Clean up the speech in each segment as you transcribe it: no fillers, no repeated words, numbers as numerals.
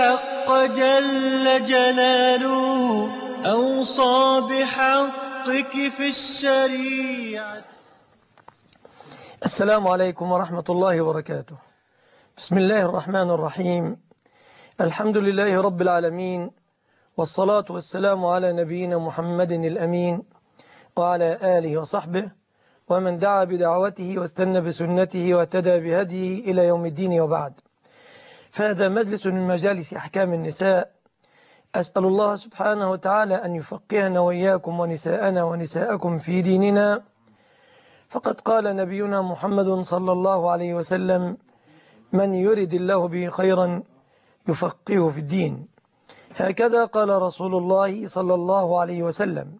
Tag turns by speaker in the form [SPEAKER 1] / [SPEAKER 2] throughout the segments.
[SPEAKER 1] الحق جل جلاله أوصى بحقك في الشريعة.
[SPEAKER 2] السلام عليكم ورحمة الله وبركاته. بسم الله الرحمن الرحيم. الحمد لله رب العالمين، والصلاة والسلام على نبينا محمد الأمين وعلى آله وصحبه ومن دعا بدعوته واستنى بسنته واهتدى بهديه إلى يوم الدين، وبعد. فهذا مجلس من مجالس أحكام النساء. أسأل الله سبحانه وتعالى أن يفقهنا وإياكم ونساءنا ونساءكم في ديننا، فقد قال نبينا محمد صلى الله عليه وسلم: من يرد الله به خيرا يفقهه في الدين. هكذا قال رسول الله صلى الله عليه وسلم.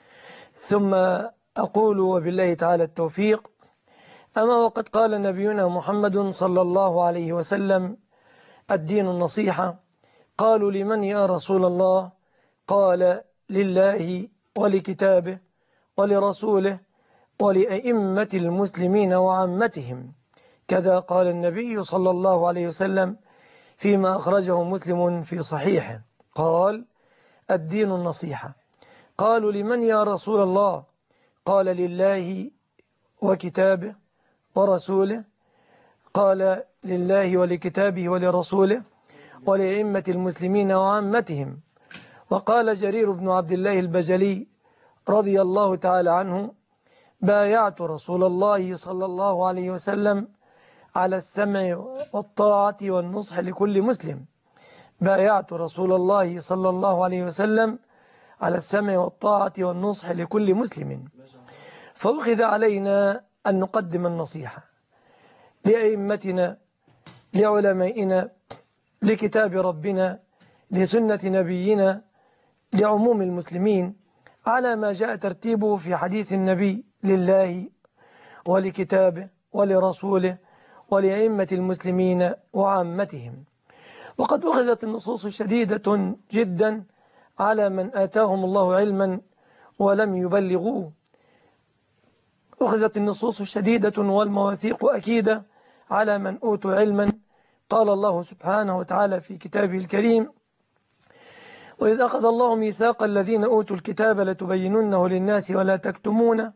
[SPEAKER 2] ثم أقول وبالله تعالى التوفيق: أما وقد قال نبينا محمد صلى الله عليه وسلم: الدين النصيحة. قالوا: لمن يا رسول الله؟ قال: لله ولكتابه ولرسوله ولأئمة المسلمين وعامتهم. كذا قال النبي صلى الله عليه وسلم فيما أخرجه مسلم في صحيحه، قال: الدين النصيحة. قالوا: لمن يا رسول الله؟ قال: لله وكتابه ورسوله. قال: لله ولكتابه ولرسوله ولأئمة المسلمين وعامتهم. وقال جرير بن عبد الله البجلي رضي الله تعالى عنه: بايعت رسول الله صلى الله عليه وسلم على السمع والطاعة والنصح لكل مسلم. بايعت رسول الله صلى الله عليه وسلم على السمع والطاعة والنصح لكل مسلم. فأخذ علينا أن نقدم النصيحة لأئمتنا، لعلمائنا، لكتاب ربنا، لسنة نبينا، لعموم المسلمين، على ما جاء ترتيبه في حديث النبي: لله ولكتابه ولرسوله ولأئمة المسلمين وعامتهم. وقد أخذت النصوص شديدة جدا على من آتاهم الله علما ولم يبلغوه. أخذت النصوص شديدة والمواثيق أكيدة على من أوتوا علما. قال الله سبحانه وتعالى في كتابه الكريم: وإذ أخذ الله ميثاق الذين أوتوا الكتاب لتبيننه للناس ولا تكتمونه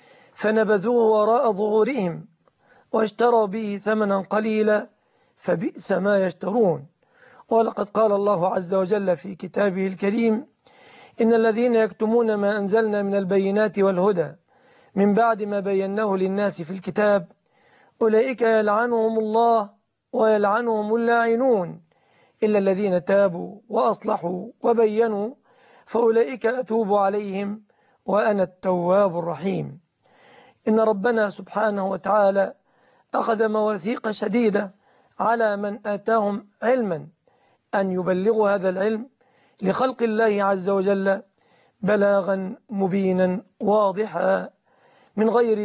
[SPEAKER 2] فنبذوه وراء ظهورهم واشتروا به ثمنا قليلا فبئس ما يشترون. ولقد قال الله عز وجل في كتابه الكريم: إن الذين يكتمون ما أنزلنا من البينات والهدى من بعد ما بيناه للناس في الكتاب أولئك يلعنهم الله ويلعنهم اللاعنون إلا الذين تابوا وأصلحوا وبينوا فأولئك أتوب عليهم وأنا التواب الرحيم. إن ربنا سبحانه وتعالى أخذ مواثيق شديدة على من آتاهم علما أن يبلغوا هذا العلم لخلق الله عز وجل بلاغا مبينا واضحا من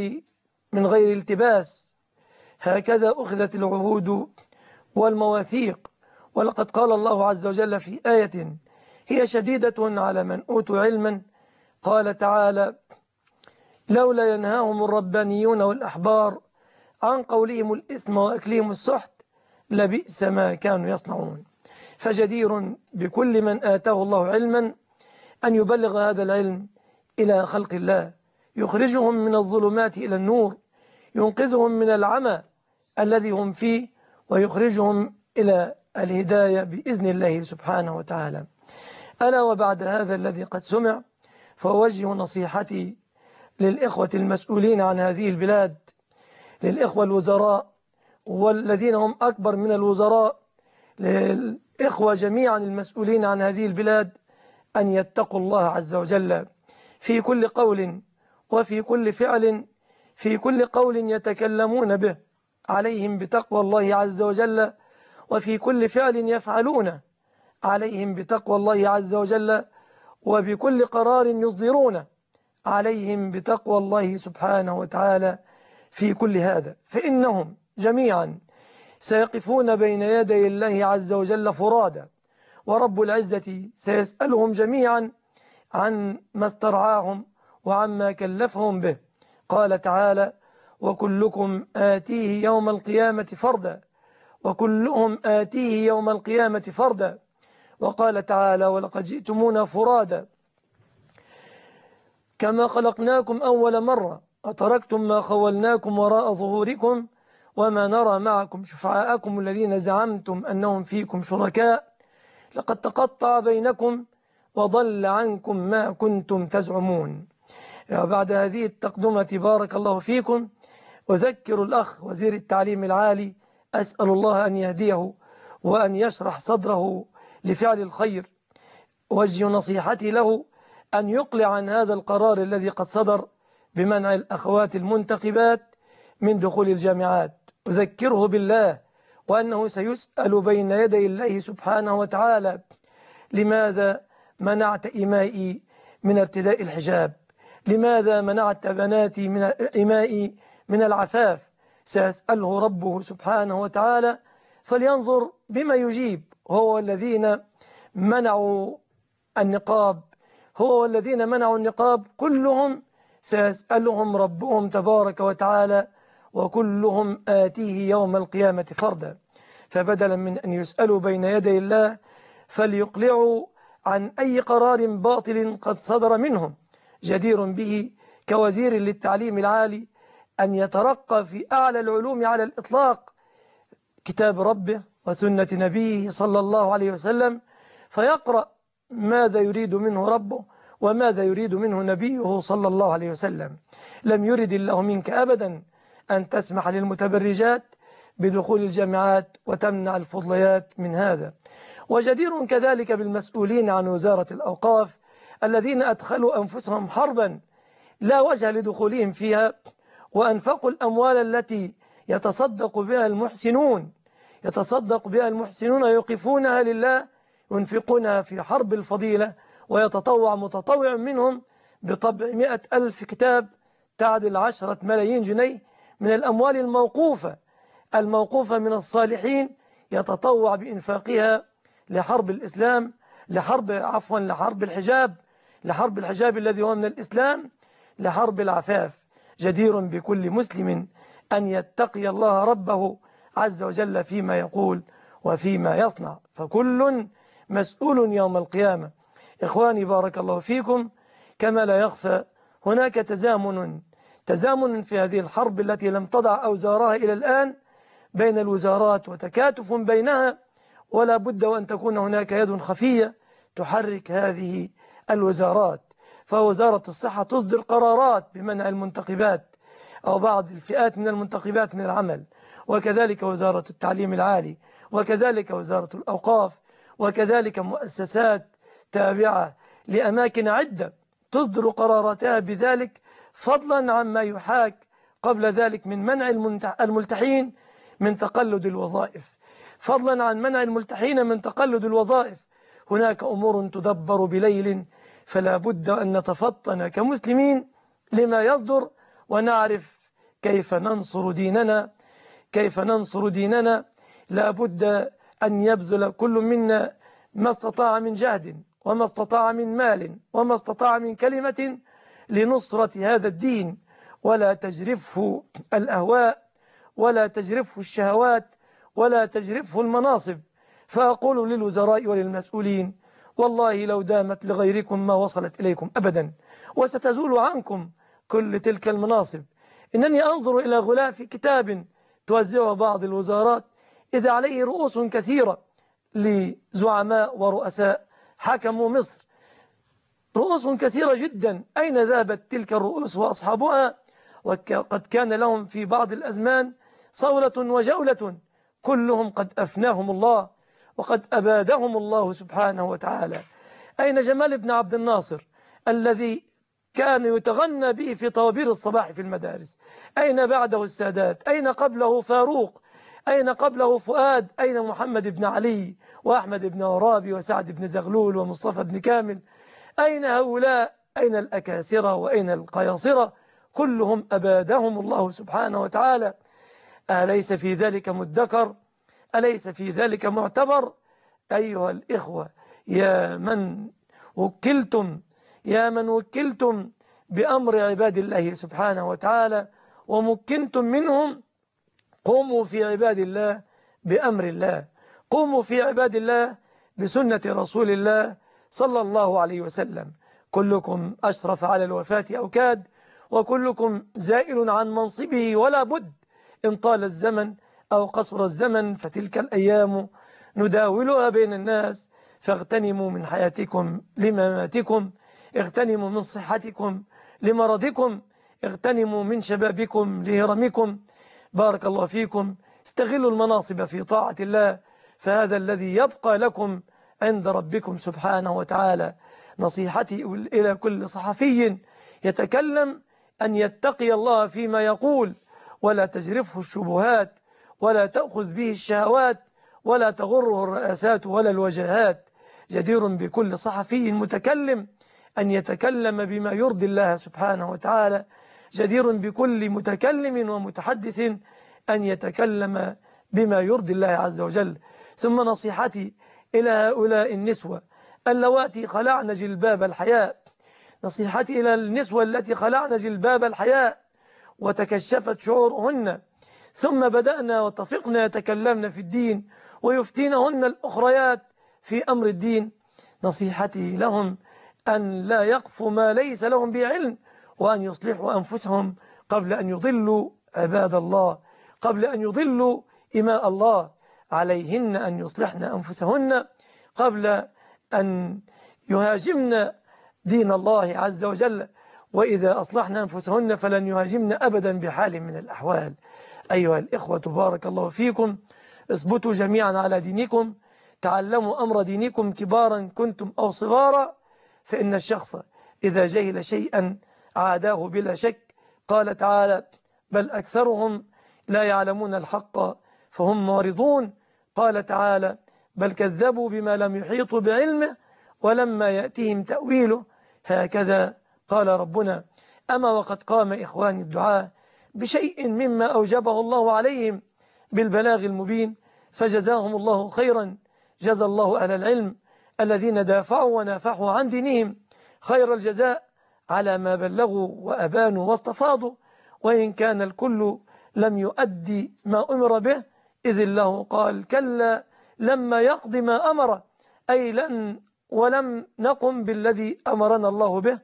[SPEAKER 2] غير التباس. هكذا أخذت العهود والمواثيق. ولقد قال الله عز وجل في آية هي شديدة على من أوتوا علما، قال تعالى: لولا ينهاهم الربانيون والأحبار عن قولهم الإثم وأكلهم السحت لبئس ما كانوا يصنعون. فجدير بكل من آتاه الله علما أن يبلغ هذا العلم إلى خلق الله، يخرجهم من الظلمات إلى النور، ينقذهم من العمى الذي هم فيه، ويخرجهم إلى الهداية بإذن الله سبحانه وتعالى. ألا وبعد هذا الذي قد سمع، فأوجه نصيحتي للإخوة المسؤولين عن هذه البلاد، للإخوة الوزراء والذين هم أكبر من الوزراء، للإخوة جميعا المسؤولين عن هذه البلاد، أن يتقوا الله عز وجل في كل قول وفي كل فعل. في كل قول يتكلمون به عليهم بتقوى الله عز وجل، وفي كل فعل يفعلون عليهم بتقوى الله عز وجل، وبكل قرار يصدرون عليهم بتقوى الله سبحانه وتعالى في كل هذا. فإنهم جميعا سيقفون بين يدي الله عز وجل فرادا، ورب العزة سيسألهم جميعا عن ما استرعاهم وعما كلفهم به. قال تعالى: وكلكم آتيه يوم القيامة فردا، وكلهم آتيه يوم القيامة فردا وقال تعالى: ولقد جئتمونا فرادا كما خلقناكم أول مرة أتركتم ما خولناكم وراء ظهوركم وما نرى معكم شفعاءكم الذين زعمتم أنهم فيكم شركاء لقد تقطع بينكم وضل عنكم ما كنتم تزعمون. بعد هذه التقدمة بارك الله فيكم، أذكر الأخ وزير التعليم العالي، أسأل الله أن يهديه وأن يشرح صدره لفعل الخير. وجه نصيحتي له أن يقلع عن هذا القرار الذي قد صدر بمنع الأخوات المنتقبات من دخول الجامعات. أذكره بالله وأنه سيسأل بين يدي الله سبحانه وتعالى: لماذا منعت إمائي من ارتداء الحجاب؟ لماذا منعت بناتي من إمائي من العفاف؟ سيسأله ربه سبحانه وتعالى، فلينظر بما يجيب. هو الذين منعوا النقاب، هو الذين منعوا النقاب كلهم سيسألهم ربهم تبارك وتعالى، وكلهم آتيه يوم القيامة فردا. فبدلا من أن يسألوا بين يدي الله فليقلعوا عن أي قرار باطل قد صدر منهم. جدير به كوزير للتعليم العالي أن يترقى في أعلى العلوم على الإطلاق، كتاب ربه وسنة نبيه صلى الله عليه وسلم، فيقرأ ماذا يريد منه ربه وماذا يريد منه نبيه صلى الله عليه وسلم. لم يرد الله منك أبدا أن تسمح للمتبرجات بدخول الجامعات وتمنع الفضليات من هذا. وجدير كذلك بالمسؤولين عن وزارة الأوقاف الذين أدخلوا أنفسهم حربا لا وجه لدخولهم فيها، وأنفقوا الأموال التي يتصدق بها المحسنون يوقفونها لله، ينفقونها في حرب الفضيلة، ويتطوع متطوع منهم بطبع 100,000 كتاب تعدل 10 ملايين جنيه من الأموال الموقوفة من الصالحين، يتطوع بإنفاقها لحرب الإسلام، لحرب الحجاب الذي هو من الإسلام، لحرب العفاف. جدير بكل مسلم أن يتقي الله ربه عز وجل فيما يقول وفيما يصنع، فكل مسؤول يوم القيامة. إخواني بارك الله فيكم، كما لا يخفى هناك تزامن في هذه الحرب التي لم تضع أوزارها إلى الآن بين الوزارات وتكاتف بينها، ولا بد وأن تكون هناك يد خفية تحرك هذه الوزارات. فوزارة الصحة تصدر قرارات بمنع المنتقبات أو بعض الفئات من المنتقبات من العمل، وكذلك وزارة التعليم العالي، وكذلك وزارة الأوقاف، وكذلك مؤسسات تابعة لأماكن عدة تصدر قراراتها بذلك، فضلا عما يحاك قبل ذلك من منع الملتحين من تقلد الوظائف. فضلا عن منع الملتحين من تقلد الوظائف، هناك أمور تدبر بليل، فلا بد أن نتفطن كمسلمين لما يصدر، ونعرف كيف ننصر ديننا. لا بد أن يبذل كل منا ما استطاع من جهد، وما استطاع من مال، وما استطاع من كلمة لنصرة هذا الدين، ولا تجرفه الأهواء، ولا تجرفه الشهوات، ولا تجرفه المناصب. فأقول للوزراء وللمسؤولين: والله لو دامت لغيركم ما وصلت إليكم أبدا، وستزول عنكم كل تلك المناصب. إنني أنظر إلى غلاف كتاب توزعه بعض الوزارات إذا عليه رؤوس كثيرة لزعماء ورؤساء حكموا مصر، رؤوس كثيرة جدا. أين ذهبت تلك الرؤوس وأصحابها؟ وقد كان لهم في بعض الأزمان صولة وجولة، كلهم قد أفناهم الله وقد أبادهم الله سبحانه وتعالى. أين جمال بن عبد الناصر الذي كان يتغنى به في طوابير الصباح في المدارس؟ أين بعده السادات؟ أين قبله فاروق؟ أين قبله فؤاد؟ أين محمد بن علي وأحمد بن عرابي وسعد بن زغلول ومصطفى بن كامل؟ أين هؤلاء؟ أين الأكاسرة وأين القياصرة؟ كلهم أبادهم الله سبحانه وتعالى. أليس في ذلك مدكر؟ أليس في ذلك معتبر؟ أيها الإخوة، يا من وكلتم بأمر عباد الله سبحانه وتعالى ومكنتم منهم، قوموا في عباد الله بأمر الله، قوموا في عباد الله بسنة رسول الله صلى الله عليه وسلم. كلكم أشرف على الوفاة أو كاد، وكلكم زائل عن منصبه ولا بد، إن طال الزمن أو قصر الزمن فتلك الأيام نداولها بين الناس. فاغتنموا من حياتكم لمماتكم، اغتنموا من صحتكم لمرضكم، اغتنموا من شبابكم لهرمكم. بارك الله فيكم. استغلوا المناصب في طاعة الله، فهذا الذي يبقى لكم عند ربكم سبحانه وتعالى. نصيحتي إلى كل صحفي يتكلم أن يتقي الله فيما يقول، ولا تجرفه الشبهات، ولا تأخذ به الشهوات، ولا تغره الرئاسات ولا الوجهات. جدير بكل صحفي متكلم أن يتكلم بما يرضي الله سبحانه وتعالى. جدير بكل متكلم ومتحدث أن يتكلم بما يرضي الله عز وجل. ثم نصيحتي إلى هؤلاء النسوة اللواتي خلعن جلباب الحياء، نصيحتي إلى النسوة التي خلعن جلباب الحياء وتكشفت شعورهن، ثم بدأنا واتفقنا يتكلمن في الدين ويفتينهن الأخريات في أمر الدين. نصيحتي لهم أن لا يقفوا ما ليس لهم به علم، وأن يصلحوا أنفسهم قبل أن يضلوا عباد الله، قبل أن يضلوا إماء الله. عليهن أن يصلحن أنفسهن قبل أن يهاجمن دين الله عز وجل، وإذا أصلحنا أنفسهن فلن يهاجمن أبدا بحال من الأحوال. أيها الإخوة بارك الله فيكم، اثبتوا جميعا على دينكم، تعلموا أمر دينكم كبارا كنتم أو صغارا، فإن الشخص إذا جهل شيئا عاداه بلا شك. قال تعالى: بل أكثرهم لا يعلمون الحق فهم معرضون. قال تعالى: بل كذبوا بما لم يحيطوا بعلمه ولما يأتيهم تأويله. هكذا قال ربنا. أما وقد قام إخواني الدعاء بشيء مما أوجبه الله عليهم بالبلاغ المبين، فجزاهم الله خيرا. جزى الله أهل العلم الذين دافعوا ونافحوا عن دينهم خير الجزاء على ما بلغوا وأبانوا واستفاضوا، وإن كان الكل لم يؤدي ما أمر به، إذ الله قال: كلا لما يقضي ما أمر، أي ولم نقم بالذي أمرنا الله به.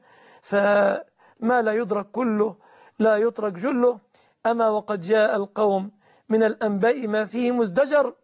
[SPEAKER 2] فما لا يدرك كله لا يترك جله. أما وقد جاء القوم من الأنباء ما فيه مزدجر،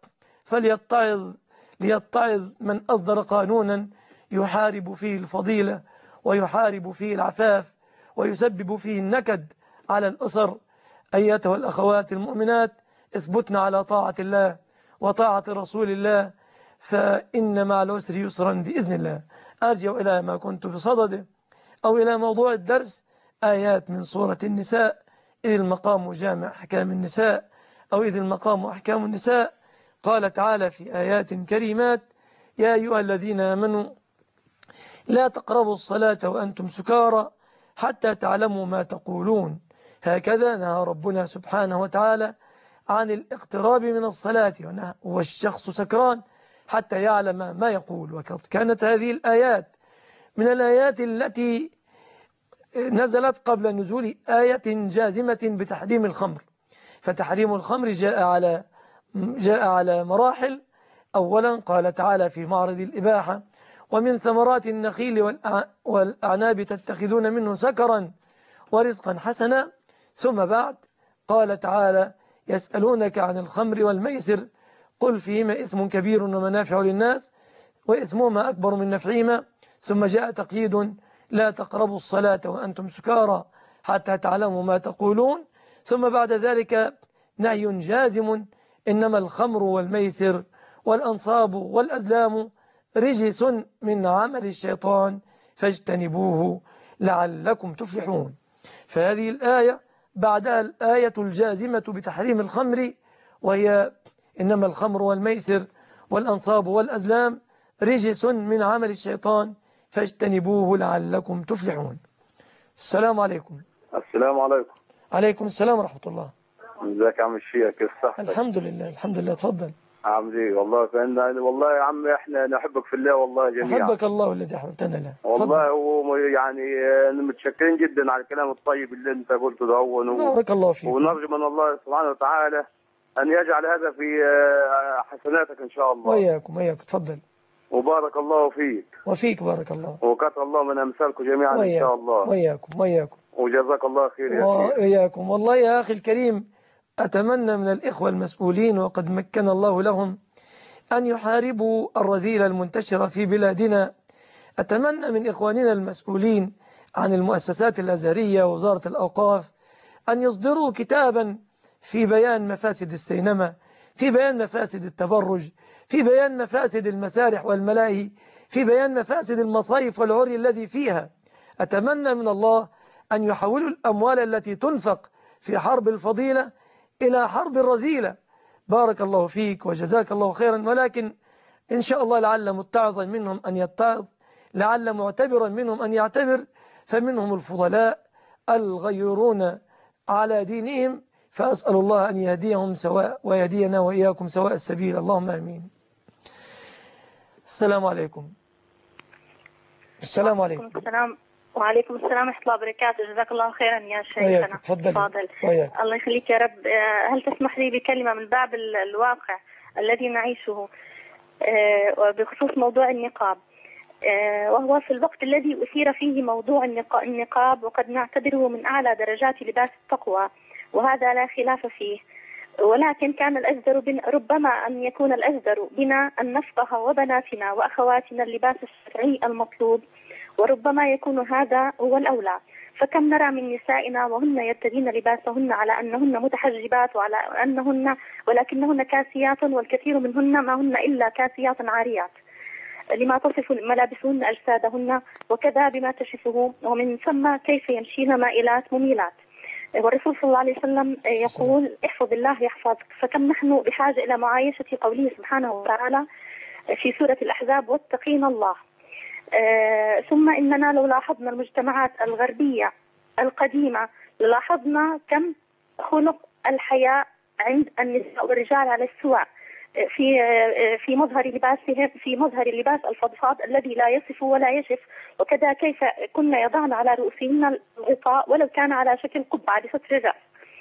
[SPEAKER 2] ليتعظ من أصدر قانونا يحارب فيه الفضيلة ويحارب فيه العفاف ويسبب فيه النكد على الأسر. أيتها الأخوات المؤمنات، اثبتنا على طاعة الله وطاعة رسول الله، فإن مع العسر يسرا بإذن الله. أرجع إلى ما كنت بصدده أو إلى موضوع الدرس، آيات من سورة النساء: إذ المقام جامع أحكام النساء، أو إذ المقام أحكام النساء. قال تعالى في آيات كريمات: يا أيها الذين آمنوا لا تقربوا الصلاة وأنتم سكارى حتى تعلموا ما تقولون. هكذا نهى ربنا سبحانه وتعالى عن الاقتراب من الصلاة والشخص سكران حتى يعلم ما يقول. وقد كانت هذه الآيات من الآيات التي نزلت قبل نزول آية جازمة بتحريم الخمر. فتحريم الخمر جاء على مراحل. أولا قال تعالى في معرض الإباحة: ومن ثمرات النخيل والأعناب تتخذون منه سكرا ورزقا حسنا. ثم بعد قال تعالى: يسألونك عن الخمر والميسر قل فيهما إثم كبير ومنافع للناس وإثمهما أكبر من نفعهما. ثم جاء تقييد: لا تقربوا الصلاة وأنتم سكارى حتى تعلموا ما تقولون. ثم بعد ذلك نهي جازم: إنما الخمر والميسر والأنصاب والأزلام رجس من عمل الشيطان فاجتنبوه لعلكم تفلحون. فهذه الآية بعدها الآية الجازمة بتحريم الخمر، وهي: إنما الخمر والميسر والأنصاب والأزلام رجس من عمل الشيطان فاجتنبوه لعلكم تفلحون. السلام عليكم.
[SPEAKER 3] السلام عليكم.
[SPEAKER 2] عليكم السلام ورحمة الله.
[SPEAKER 3] ازيك يا عم الشيخ؟ كيف صحتك؟
[SPEAKER 2] الحمد لله الحمد لله. تفضل.
[SPEAKER 3] عامل ايه؟ والله والله يا عم احنا نحبك في الله والله جميعا.
[SPEAKER 2] أحبك الله الذي أحببتنا له.
[SPEAKER 3] والله يعني متشكرين جدا على الكلام الطيب اللي انت قلته ده.
[SPEAKER 2] بارك الله فيك.
[SPEAKER 3] ونرجو من الله سبحانه وتعالى أن يجعل هذا في حسناتك إن شاء الله.
[SPEAKER 2] وإياكم. تفضل.
[SPEAKER 3] وبارك الله فيك.
[SPEAKER 2] وفيك بارك الله.
[SPEAKER 3] وكتب الله من أمثالكم جميعا إن شاء الله.
[SPEAKER 2] وإياكم.
[SPEAKER 3] وجزاك الله خير يا شيخ.
[SPEAKER 2] وإياكم. والله يا أخي الكريم، أتمنى من الإخوة المسؤولين وقد مكن الله لهم أن يحاربوا الرذيلة المنتشرة في بلادنا. أتمنى من إخواننا المسؤولين عن المؤسسات الأزهرية ووزارة الأوقاف أن يصدروا كتابا في بيان مفاسد السينما، في بيان مفاسد التبرج، في بيان مفاسد المسارح والملاهي، في بيان مفاسد المصايف والعري الذي فيها. أتمنى من الله أن يحولوا الأموال التي تنفق في حرب الفضيلة إلى حرب الرذيلة. بارك الله فيك وجزاك الله خيرا. ولكن إن شاء الله لعل متعظا منهم أن يتعظ، لعل معتبرا منهم أن يعتبر، فمنهم الفضلاء الغيرون على دينهم، فأسأل الله أن يهديهم سواء ويهدينا وإياكم سواء السبيل، اللهم آمين. السلام عليكم. السلام عليكم.
[SPEAKER 4] السلام. وعليكم السلام ورحمة الله وبركاته. جزاك الله خيرا يا شيخنا.
[SPEAKER 2] تفضل.
[SPEAKER 4] الله يخليك يا رب. هل تسمح لي بكلمة من باب الواقع الذي نعيشه بخصوص موضوع النقاب، وهو في الوقت الذي أثير فيه موضوع النقاب، وقد نعتبره من أعلى درجات لباس التقوى، وهذا لا خلاف فيه. ولكن كان الأجدر ربما أن يكون الأجدر بنا أن نفقه وبناتنا وأخواتنا اللباس الشرعي المطلوب، وربما يكون هذا هو الأولى. فكم نرى من نسائنا وهن يرتدين لباسهن على أنهن متحجبات وعلى أنهن ولكنهن كاسيات، والكثير منهن ما هن إلا كاسيات عاريات لما تصف ملابسهن أجسادهن، وكذا بما تشفه، ومن ثم كيف يمشين مائلات مميلات. والرسول صلى الله عليه وسلم يقول احفظ الله يحفظك. فكم نحن بحاجة إلى معايشة قوله سبحانه وتعالى في سورة الأحزاب واتقين الله. ثم إننا لو لاحظنا المجتمعات الغربية القديمة للاحظنا كم خلق الحياء عند النساء والرجال على السواء في مظهر لباسهم، في مظهر اللباس الفضفاض الذي لا يصف ولا يشف، وكذا كيف كنا يضعن على رؤوسهن الغطاء ولو كان على شكل قبعة لستر الرأس.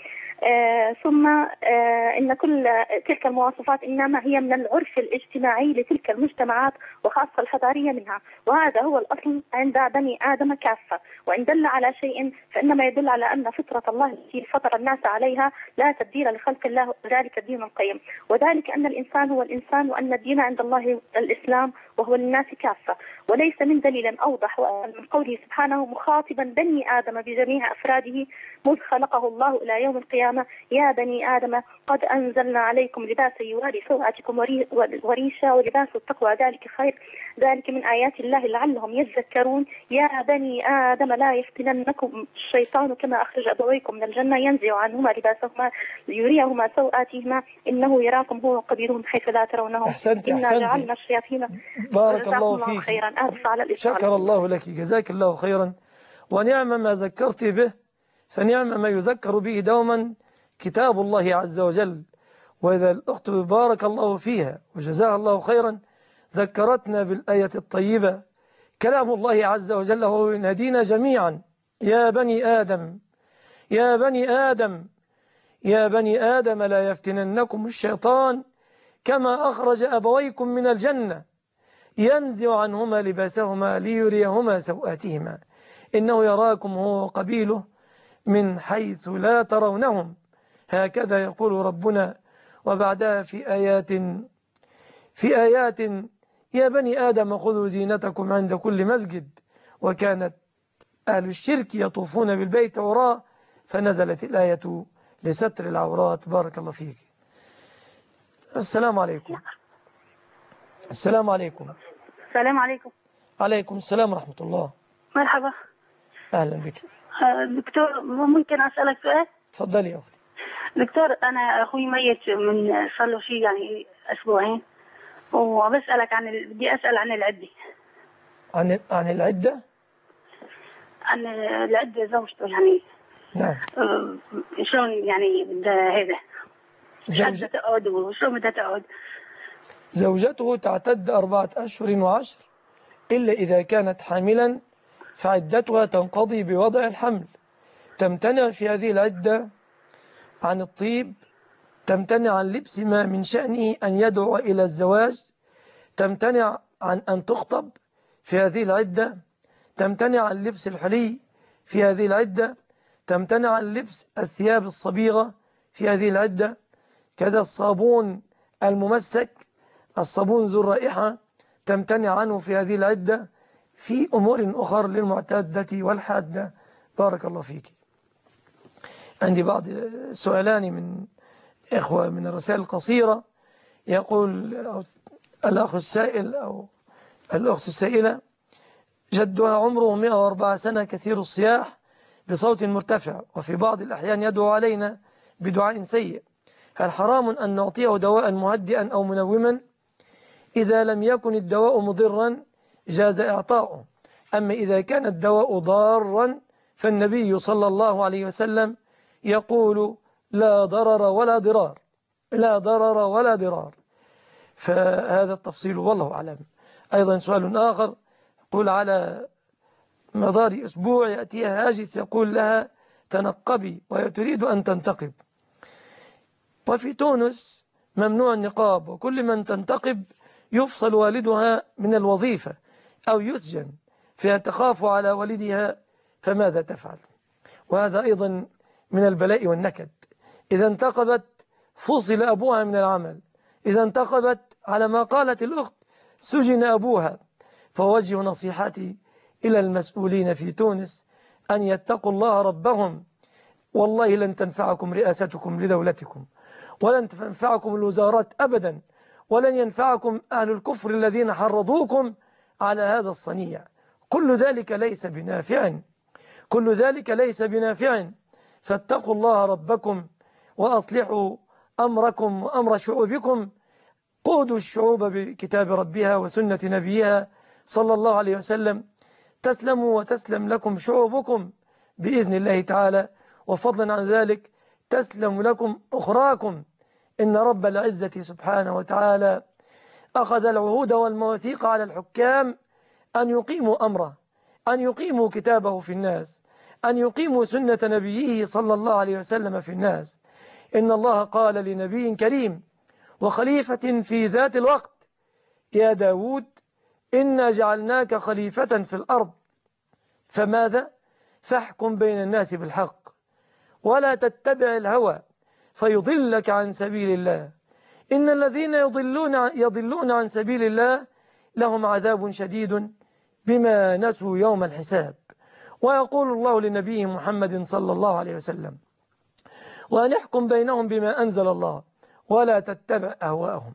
[SPEAKER 4] ثم إن كل تلك المواصفات إنما هي من العرف الاجتماعي لتلك المجتمعات وخاصة الحضارية منها، وهذا هو الأصل عند بني آدم كافة. وإن دل على شيء فإنما يدل على أن فطرة الله التي فطر الناس عليها لا تبديل لخلق الله، ذلك الدين القيم، وذلك أن الإنسان هو الإنسان، وأن الدين عند الله الإسلام وهو للناس كافة. وليس من دليل أوضح من قوله سبحانه مخاطبا بني آدم بجميع أفراده مذ خلقه الله إلى يوم القيامة: يا بني آدم قد أنزلنا عليكم لباسا يواري سوءاتكم وريشا ولباس التقوى ذلك خير، ذلك من آيات الله لعلهم يذكرون. يا بني آدم لا يفتننكم الشيطان كما أخرج أبويكم من الجنة ينزع عنهما لباسهما ليريهما سوءاتهما إنه يراكم هو قبيلهم حيث لا ترونهم.
[SPEAKER 2] أحسنت.
[SPEAKER 4] إنا جعلنا الشياطين.
[SPEAKER 2] بارك الله فيك.
[SPEAKER 4] خيرا.
[SPEAKER 2] شكر الله لك، جزاك الله خيرا. ونعم ما ذكرت به، فنعم ما يذكر به دوما كتاب الله عز وجل. وإذا الأخت بارك الله فيها وجزاها الله خيرا ذكرتنا بالآية الطيبة كلام الله عز وجل وهو ينادينا جميعا: يا بني آدم يا بني آدم يا بني آدم لا يفتننكم الشيطان كما أخرج أبويكم من الجنة ينزع عنهما لباسهما ليريهما سوآتهما إنه يراكم هو وقبيله من حيث لا ترونهم. هكذا يقول ربنا. وبعدها في آيات: يا بني آدم خذوا زينتكم عند كل مسجد. وكانت أهل الشرك يطوفون بالبيت عراء فنزلت الآية لستر العورات. بارك الله فيك. السلام عليكم. السلام عليكم.
[SPEAKER 4] السلام عليكم.
[SPEAKER 2] عليكم السلام ورحمة الله.
[SPEAKER 4] مرحبا.
[SPEAKER 2] أهلا بك.
[SPEAKER 4] دكتور ممكن أسألك سؤال؟
[SPEAKER 2] تفضلي يا أختي.
[SPEAKER 4] دكتور أنا أخوي ميت من صار له شيء يعني أسبوعين، وبسألك بدي أسأل عن العدة.
[SPEAKER 2] عن العدة؟
[SPEAKER 4] عن العدة زوجته يعني.
[SPEAKER 2] نعم.
[SPEAKER 4] شلون يعني بدها هذا تعود وشلون بدها تعود؟
[SPEAKER 2] زوجته تعتد 4 أشهر و10 إلا إذا كانت حاملا فعدتها تنقضي بوضع الحمل. تمتنع في هذه العدة عن الطيب، تمتنع عن لبس ما من شأنه أن يدعو إلى الزواج، تمتنع عن أن تخطب في هذه العدة، تمتنع عن لبس الحلي في هذه العدة، تمتنع عن لبس الثياب الصبيغة في هذه العدة. كذا الصابون الممسك، الصابون ذو الرائحة، تمتنع عنه في هذه العدة، في أمور أخرى للمعتادة والحادة. بارك الله فيك. عندي بعض سؤالان من إخوة من الرسائل القصيرة. يقول الأخ السائل أو الأخت السائلة: جدها عمره 104 سنة، كثير الصياح بصوت مرتفع، وفي بعض الأحيان يدعو علينا بدعاء سيء، هل حرام أن نعطيه دواء مهدئا أو منوما؟ إذا لم يكن الدواء مضرا جاز إعطاؤه، أما إذا كان الدواء ضارا فالنبي صلى الله عليه وسلم يقول: لا ضرر ولا ضرار، لا ضرر ولا ضرار. فهذا التفصيل والله أعلم. أيضا سؤال آخر يقول: على مدار أسبوع يأتيها هاجس يقول لها تنقبي، وهي تريد أن تنتقب، وفي تونس ممنوع النقاب، وكل من تنتقب يفصل والدها من الوظيفة أو يسجن، فهي تخاف على والدها، فماذا تفعل؟ وهذا أيضا من البلاء والنكد. إذا انتقبت فصل أبوها من العمل، إذا انتقبت على ما قالت الأخت سجن أبوها. فوجه نصيحتي إلى المسؤولين في تونس أن يتقوا الله ربهم. والله لن تنفعكم رئاستكم لدولتكم، ولن تنفعكم الوزارات أبدا، ولن ينفعكم أهل الكفر الذين حرضوكم على هذا الصنيع. كل ذلك ليس بنافع، كل ذلك ليس بنافع. فاتقوا الله ربكم وأصلحوا أمركم وأمر شعوبكم. قودوا الشعوب بكتاب ربها وسنة نبيها صلى الله عليه وسلم، تسلموا وتسلم لكم شعوبكم بإذن الله تعالى، وفضلا عن ذلك تسلم لكم أخراكم. إن رب العزة سبحانه وتعالى أخذ العهود والمواثيق على الحكام أن يقيموا أمره، أن يقيموا كتابه في الناس، أن يقيموا سنة نبيه صلى الله عليه وسلم في الناس. إن الله قال لنبي كريم وخليفة في ذات الوقت: يا داود إنا جعلناك خليفة في الأرض، فماذا؟ فاحكم بين الناس بالحق ولا تتبع الهوى فيضلك عن سبيل الله. إن الذين يضلون عن سبيل الله لهم عذاب شديد بما نسوا يوم الحساب. ويقول الله لنبيه محمد صلى الله عليه وسلم: وأن يحكم بينهم بما أنزل الله ولا تتبع أهواءهم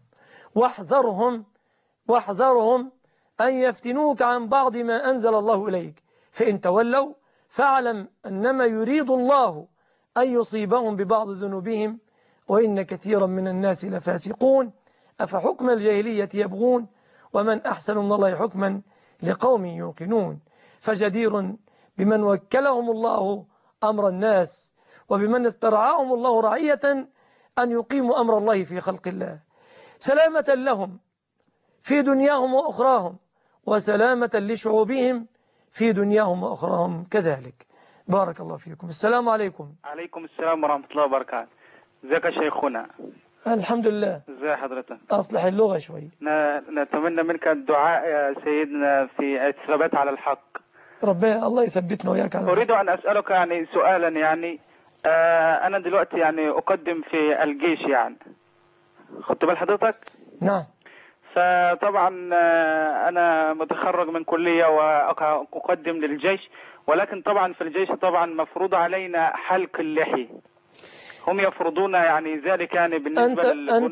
[SPEAKER 2] واحذرهم أن يفتنوك عن بعض ما أنزل الله إليك، فإن تولوا فاعلم أنما يريد الله أن يصيبهم ببعض ذنوبهم وإن كثيرا من الناس لفاسقون. أفحكم الجاهلية يبغون ومن أحسن من الله حكما لقوم يوقنون. فجدير بمن وكلهم الله أمر الناس وبمن استرعاهم الله رعية أن يقيموا أمر الله في خلق الله، سلامة لهم في دنياهم وأخراهم، وسلامة لشعوبهم في دنياهم وأخراهم كذلك. بارك الله فيكم. السلام عليكم.
[SPEAKER 5] عليكم السلام ورحمة الله وبركاته. ازيك يا شيخنا؟
[SPEAKER 2] الحمد لله.
[SPEAKER 5] ازي حضرتك؟
[SPEAKER 2] أصلح اللغة شوي.
[SPEAKER 5] نتمنى منك الدعاء يا سيدنا في الثبات على الحق.
[SPEAKER 2] ربنا الله يثبتنا وياك على الحق.
[SPEAKER 5] أريد أن أسألك يعني سؤالا، يعني أنا دلوقتي يعني أقدم في الجيش، يعني خدت بال حضرتك؟
[SPEAKER 2] نعم.
[SPEAKER 5] فطبعا أنا متخرج من كلية وأقدم للجيش، ولكن طبعا في الجيش طبعا مفروض علينا حلق اللحية. هم يفرضون يعني ذلك يعني بالنسبة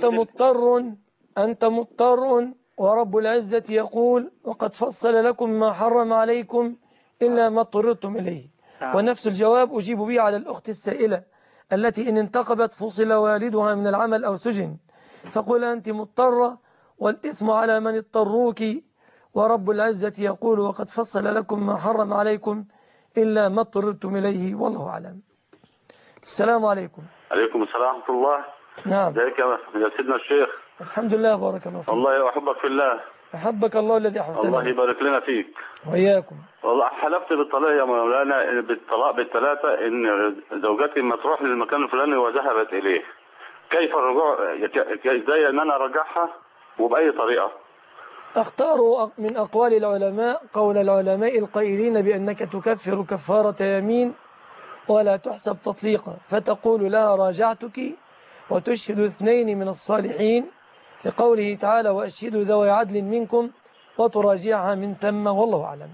[SPEAKER 2] أنت مضطر ورب العزة يقول: وقد فصل لكم ما حرم عليكم إلا ما اضطررتم إليه. ونفس الجواب أجيب به على الأخت السائلة التي إن انتقبت فصل والدها من العمل أو سجن، فقل أنت مضطرة والإثم على من اضطروك، ورب العزة يقول: وقد فصل لكم ما حرم عليكم إلا ما اضطررتم إليه، والله أعلم. السلام عليكم.
[SPEAKER 6] عليكم السلام ورحمة الله.
[SPEAKER 2] نعم.
[SPEAKER 6] ازيك يا سيدنا الشيخ؟
[SPEAKER 2] الحمد لله، بارك الله فيك.
[SPEAKER 6] والله أحبك في الله.
[SPEAKER 2] أحبك الله الذي أحببتنا.
[SPEAKER 6] الله يبارك لنا فيك.
[SPEAKER 2] وإياكم.
[SPEAKER 6] والله حلفت بالطلاق يا مولانا، بالطلاق بالثلاثة، إن زوجتي ما تروح للمكان الفلاني وذهبت إليه. كيف الرجوع؟ إزاي إن أنا أرجعها وبأي طريقة؟
[SPEAKER 2] أختار من أقوال العلماء قول العلماء القائلين بأنك تكفر كفارة يمين ولا تحسب تطليقا، فتقول لها راجعتك وتشهد 2 من الصالحين لقوله تعالى وأشهدوا ذوي عدل منكم وتراجعها من ثم، والله أعلم.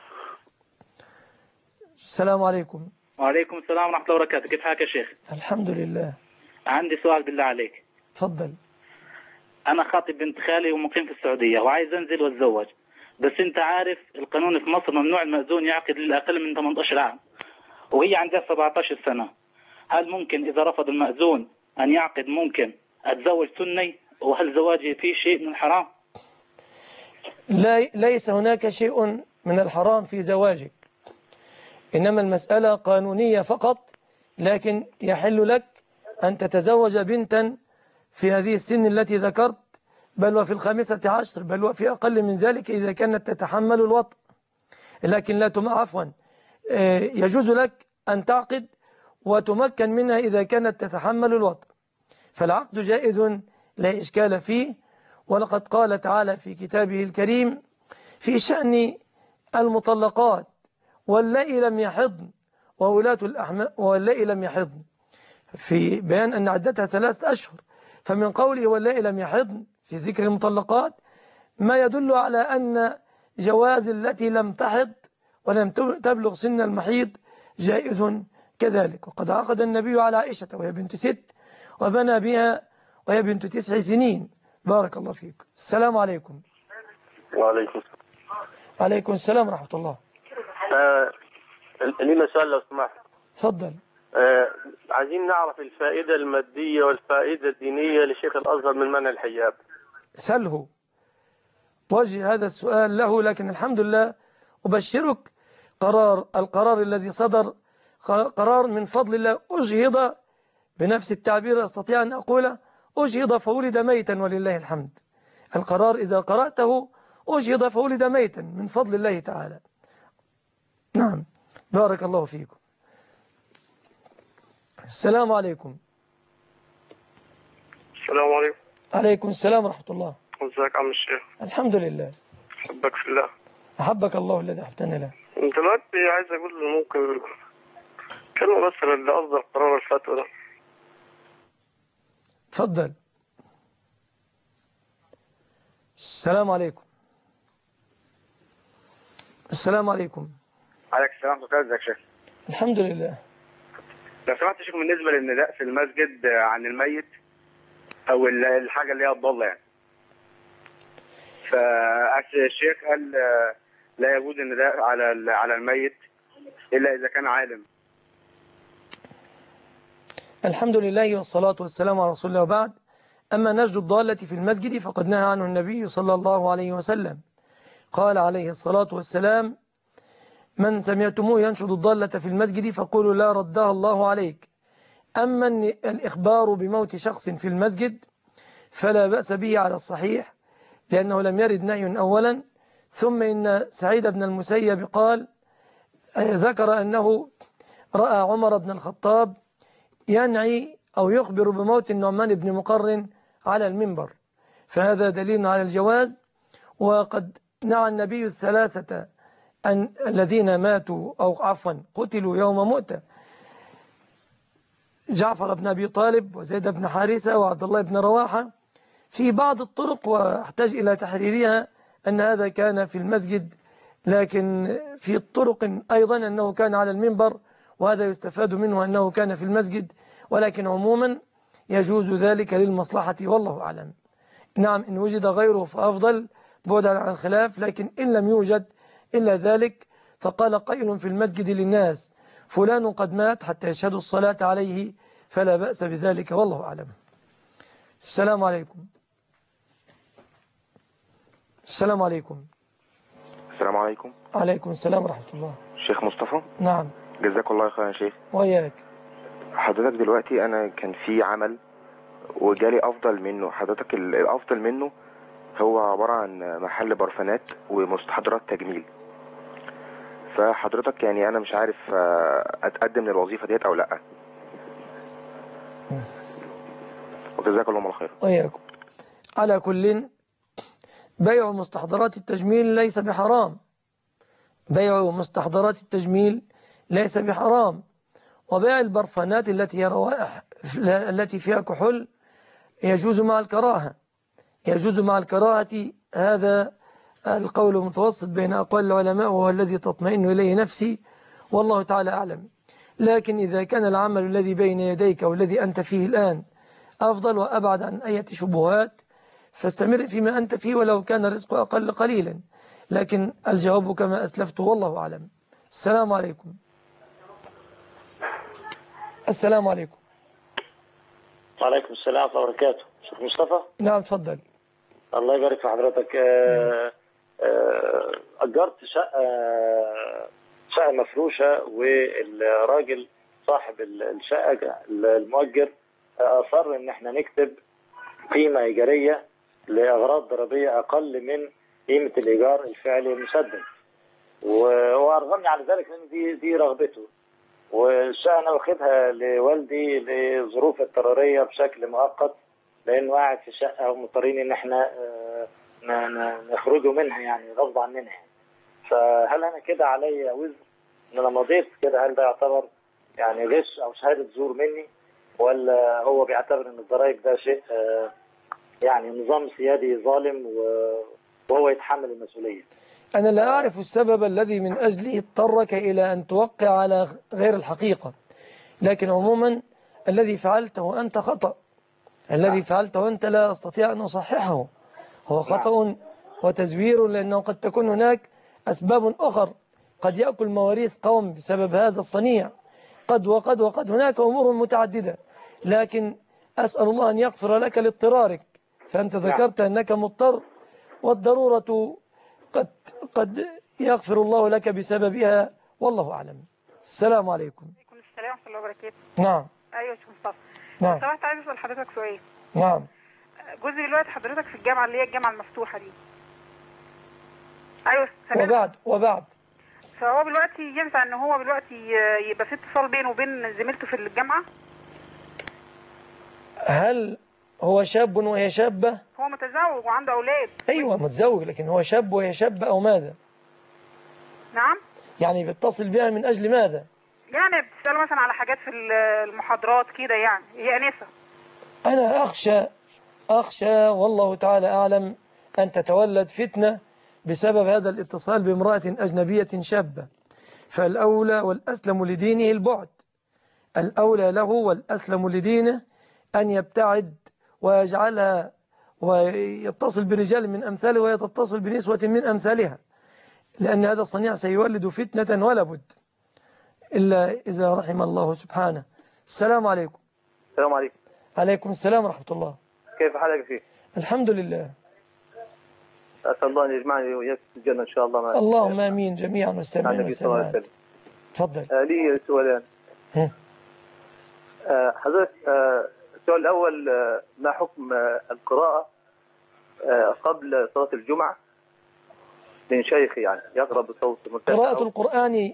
[SPEAKER 2] السلام عليكم.
[SPEAKER 7] وعليكم السلام ورحمة الله وبركاته. كيف حالك يا شيخ؟
[SPEAKER 2] الحمد لله.
[SPEAKER 7] عندي سؤال بالله عليك.
[SPEAKER 2] تفضل.
[SPEAKER 7] أنا خاطب بنت خالي ومقيم في السعودية وعايز أنزل وأتزوج، بس أنت عارف القانون في مصر ممنوع المأذون يعقد للأقل من 18 عام، وهي عندها 17 سنة. هل ممكن إذا رفض المأذون أن يعقد ممكن أتزوج سني؟ وهل زواجي فيه شيء من الحرام؟
[SPEAKER 2] ليس هناك شيء من الحرام في زواجك، إنما المسألة قانونية فقط، لكن يحل لك أن تتزوج بنتا في هذه السن التي ذكرت، بل وفي 15، بل وفي أقل من ذلك إذا كانت تتحمل الوطء. لكن لا عفوا يجوز لك أن تعقد وتمكن منها إذا كانت تتحمل الوطء، فالعقد جائز لا إشكال فيه. ولقد قال تعالى في كتابه الكريم في شأن المطلقات واللائي لم يحضن وولاة الأحمال واللائي لم يحضن، في بيان أن عدتها 3 أشهر، فمن قوله واللائي لم يحضن في ذكر المطلقات ما يدل على أن جواز التي لم تحض ولم تبلغ سن المحيض جائز كذلك. وقد عقد النبي على عائشة وهي بنت 6 وبنى بها وهي بنت 9 سنين. بارك الله فيك. السلام عليكم.
[SPEAKER 3] وعليكم السلام.
[SPEAKER 2] عليكم السلام ورحمة الله.
[SPEAKER 3] لنا سؤال لو سمحت.
[SPEAKER 2] تفضل.
[SPEAKER 3] عايزين نعرف الفائدة المادية والفائدة الدينية لشيخ الأزهر من منع الحجاب.
[SPEAKER 2] سله، وجه هذا السؤال له، لكن الحمد لله أبشرك القرار الذي صدر قرار من فضل الله، أجهض بنفس التعبير أستطيع أن أقول أجهض فولد ميتا ولله الحمد. القرار إذا قرأته أجهض فولد ميتا من فضل الله تعالى. نعم، بارك الله فيكم. السلام عليكم.
[SPEAKER 3] السلام عليكم.
[SPEAKER 2] عليكم السلام ورحمة الله.
[SPEAKER 3] ازيك يا عم الشيخ؟
[SPEAKER 2] الحمد لله.
[SPEAKER 3] أحبك في الله.
[SPEAKER 2] أحبك الله الذي أحبتنا له.
[SPEAKER 3] دلوقتي عايز أقول ممكن كلمة بس اللي أصدر قرار الفتوى ده.
[SPEAKER 2] تفضل. السلام عليكم. السلام عليكم.
[SPEAKER 3] عليك السلام ورحمة الله. ازيك يا شيخ؟
[SPEAKER 2] الحمد لله.
[SPEAKER 3] لو سمحت يا شيخ، بالنسبة للنداء في المسجد عن الميت أو الحاجة اللي هي الضالة يعني، فالشيخ قال لا يجوز النداء على الميت إلا إذا كان عالم.
[SPEAKER 2] الحمد لله والصلاة والسلام على رسول الله، وبعد. أما نجد الضالة في المسجد فقد نهى عنه النبي صلى الله عليه وسلم، قال عليه الصلاة والسلام من سمعتموه ينشد الضالة في المسجد فقولوا لا ردها الله عليك. أما الإخبار بموت شخص في المسجد فلا بأس به على الصحيح، لأنه لم يرد نهي أولا، ثم إن سعيد بن المسيب قال ذكر أنه رأى عمر بن الخطاب ينعي أو يخبر بموت النعمان بن مقرن على المنبر، فهذا دليل على الجواز. وقد نعى النبي الثلاثة الذين ماتوا أو عفوا قتلوا يوم مؤتة، جعفر بن أبي طالب وزيد بن حارثة وعبد الله بن رواحة، في بعض الطرق واحتاج إلى تحريرها أن هذا كان في المسجد، لكن في الطرق أيضا أنه كان على المنبر، وهذا يستفاد منه أنه كان في المسجد، ولكن عموما يجوز ذلك للمصلحة والله أعلم. نعم، إن وجد غيره فأفضل بعدا عن الخلاف، لكن إن لم يوجد إلا ذلك فقال قائل في المسجد للناس فلان قد مات حتى يشهدوا الصلاة عليه، فلا بأس بذلك والله أعلم. السلام عليكم. السلام عليكم.
[SPEAKER 8] السلام عليكم.
[SPEAKER 2] عليكم السلام ورحمة الله.
[SPEAKER 8] شيخ مصطفى.
[SPEAKER 2] نعم.
[SPEAKER 8] جزاك الله خيرا يا شيخ.
[SPEAKER 2] وياك.
[SPEAKER 8] حضرتك دلوقتي أنا كان في عمل وجالي أفضل منه، حضرتك الأفضل منه هو عبارة عن محل برفانات ومستحضرات تجميل، فحضرتك يعني أنا مش عارف أتقدم للوظيفة ديت أو لأ. وجزاك الله خير.
[SPEAKER 2] وياكم. على كل بيع مستحضرات التجميل ليس بحرام، بيع مستحضرات التجميل ليس بحرام، وبيع البرفانات التي هي روائح التي فيها كحول يجوز مع الكراهة، يجوز مع الكراهة. هذا القول المتوسط بين أقوال العلماء وهو الذي تطمئن إليه نفسي، والله تعالى أعلم. لكن إذا كان العمل الذي بين يديك والذي أنت فيه الآن أفضل وأبعد عن أي شبهات فاستمر فيما أنت فيه ولو كان الرزق أقل قليلا. لكن الجواب كما أسلفت والله أعلم. السلام عليكم. السلام عليكم.
[SPEAKER 9] وعليكم السلام ورحمة الله وبركاته. شيخ مصطفى.
[SPEAKER 2] نعم تفضل.
[SPEAKER 9] الله يبارك في حضرتك. أجرت شقة مفروشة، والراجل صاحب الشقة المؤجر أصر إن احنا نكتب قيمة إيجارية لأغراض ضريبية أقل من قيمة الإيجار الفعلي المسدد، وأرغمني على ذلك لأن دي رغبته. والشقة أنا واخدها لوالدي لظروف اضطرارية بشكل مؤقت، لأنه قاعد في شقة ومضطرين إن احنا نخرجوا منها يعني غصب عننا. فهل أنا كده عليا وزر إن أنا مضيت كده؟ هل ده يعتبر يعني غش أو شهادة زور مني، ولا هو بيعتبر إن الضرائب ده شيء يعني نظام سيادي ظالم وهو يتحمل المسؤولية؟
[SPEAKER 2] أنا لا أعرف السبب الذي من أجله اضطرك إلى أن توقع على غير الحقيقة، لكن عموما الذي فعلته أنت خطأ، الذي فعلته أنت لا أستطيع أن أصححه، هو خطأ وتزوير، لأنه قد تكون هناك أسباب أخرى، قد يأكل مواريث قوم بسبب هذا الصنيع، قد هناك أمور متعددة. لكن أسأل الله أن يغفر لك لاضطرارك، فأنت ذكرت أنك مضطر، والضرورة قد يغفر الله لك بسببها، والله أعلم. السلام عليكم.
[SPEAKER 10] وعليكم السلام ورحمة الله وبركاته.
[SPEAKER 2] نعم.
[SPEAKER 10] أيوة يا شيخ مصطفى.
[SPEAKER 2] نعم.
[SPEAKER 10] سمحت عايز أسأل حضرتك سؤال.
[SPEAKER 2] نعم.
[SPEAKER 10] جوزي دلوقتي حضرتك في الجامعة اللي هي الجامعة المفتوحة دي. أيوة.
[SPEAKER 2] وبعد
[SPEAKER 10] فهو دلوقتي ينفع إن هو دلوقتي يبقى في اتصال بينه وبين زميلته في الجامعة؟
[SPEAKER 2] هل هو شاب وهي شابة؟
[SPEAKER 10] هو متزوج وعنده أولاد.
[SPEAKER 2] أيوة متزوج، لكن هو شاب وهي شابة أو ماذا؟
[SPEAKER 10] نعم. يعني
[SPEAKER 2] بيتصل بها من أجل ماذا؟
[SPEAKER 10] يعني بتسأله مثلا على حاجات في المحاضرات كده، يعني هي أنسة.
[SPEAKER 2] أنا أخشى والله تعالى أعلم أن تتولد فتنة بسبب هذا الاتصال بامرأة أجنبية شابة، فالأولى والأسلم لدينه البعد، الأولى له والأسلم لدينه أن يبتعد ويجعلها ويتصل برجال من أمثاله وهي تتصل بنسوة من أمثالها، لأن هذا الصنيع سيولد فتنة ولا بد إلا إذا رحم الله سبحانه. السلام عليكم.
[SPEAKER 11] السلام عليكم.
[SPEAKER 2] عليكم السلام ورحمة الله.
[SPEAKER 11] كيف حالك فيه؟
[SPEAKER 2] الحمد لله.
[SPEAKER 11] أسأل الله أن يجمعني وإياك في الجنة إن شاء الله.
[SPEAKER 2] اللهم آمين جميعا والسامعين والسامعات. تفضل.
[SPEAKER 11] لي سؤالان. حضرتك السؤال الأول، ما حكم القراءة قبل صلاة الجمعة من شيخ يعني يقرأ بصوت مرتفع؟
[SPEAKER 2] قراءة القرآن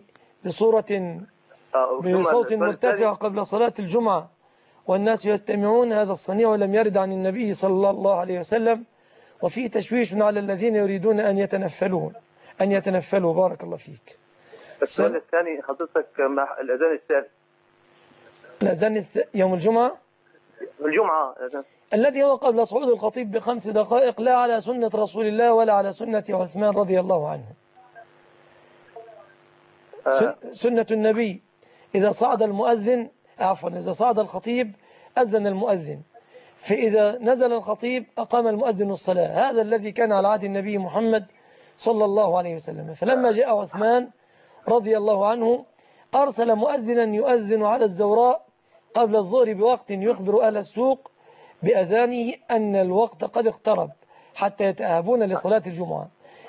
[SPEAKER 2] بصوت مرتفع قبل صلاة الجمعة والناس يستمعون، هذا الصنيع ولم يرد عن النبي صلى الله عليه وسلم، وفيه تشويش على الذين يريدون أن يتنفلوا. بارك الله فيك.
[SPEAKER 11] السؤال الثاني حضرتك، مع الأذان الثالث،
[SPEAKER 2] الأذان يوم الجمعة الذي هو قبل صعود الخطيب ب5 دقائق، لا على سنة رسول الله ولا على سنة عثمان رضي الله عنه. سنة النبي إذا صعد الخطيب أذن المؤذن، فإذا نزل الخطيب أقام المؤذن الصلاة. هذا الذي كان على عهد النبي محمد صلى الله عليه وسلم. فلما جاء عثمان رضي الله عنه أرسل مؤذنا يؤذن على الزوراء قبل الظهر بوقت يخبر أهل السوق بأذانه أن الوقت قد اقترب حتى يتأهبون لصلاة الجمعة.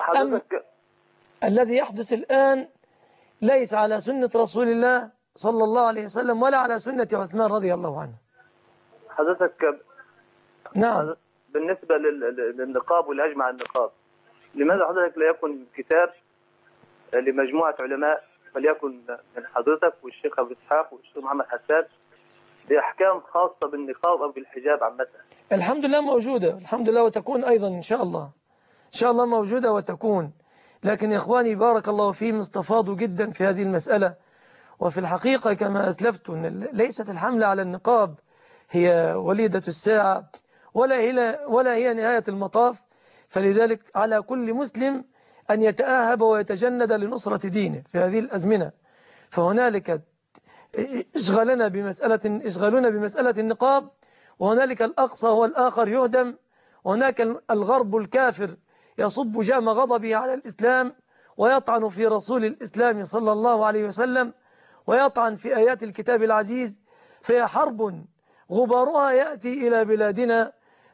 [SPEAKER 2] الذي يحدث الآن ليس على سنة رسول الله صلى الله عليه وسلم ولا على سنة عثمان رضي الله عنه.
[SPEAKER 11] حضرتك
[SPEAKER 2] نعم.
[SPEAKER 11] بالنسبة للنقاب والهجمة على النقاب، لماذا حضرتك لا يكون كتاب لمجموعة علماء فليكن من حضرتك والشيخ أبو إسحاق والشيخ محمد حسان بأحكام خاصة بالنقاب أو بالحجاب عامة؟
[SPEAKER 2] الحمد لله موجودة، الحمد لله، وتكون أيضا إن شاء الله شاء الله موجودة وتكون. لكن يا إخواني بارك الله فيهم استفاضوا جدا في هذه المسألة. وفي الحقيقة كما أسلفت أن ليست الحملة على النقاب هي وليدة الساعة ولا هي نهاية المطاف. فلذلك على كل مسلم أن يتأهب ويتجند لنصرة دينه في هذه الأزمنة. فهنالك اشغلنا بمسألة النقاب، وهنالك الأقصى والآخر يهدم، وهناك الغرب الكافر يصب جام غضبه على الإسلام ويطعن في رسول الإسلام صلى الله عليه وسلم ويطعن في آيات الكتاب العزيز. فهي حرب غبارها يأتي إلى بلادنا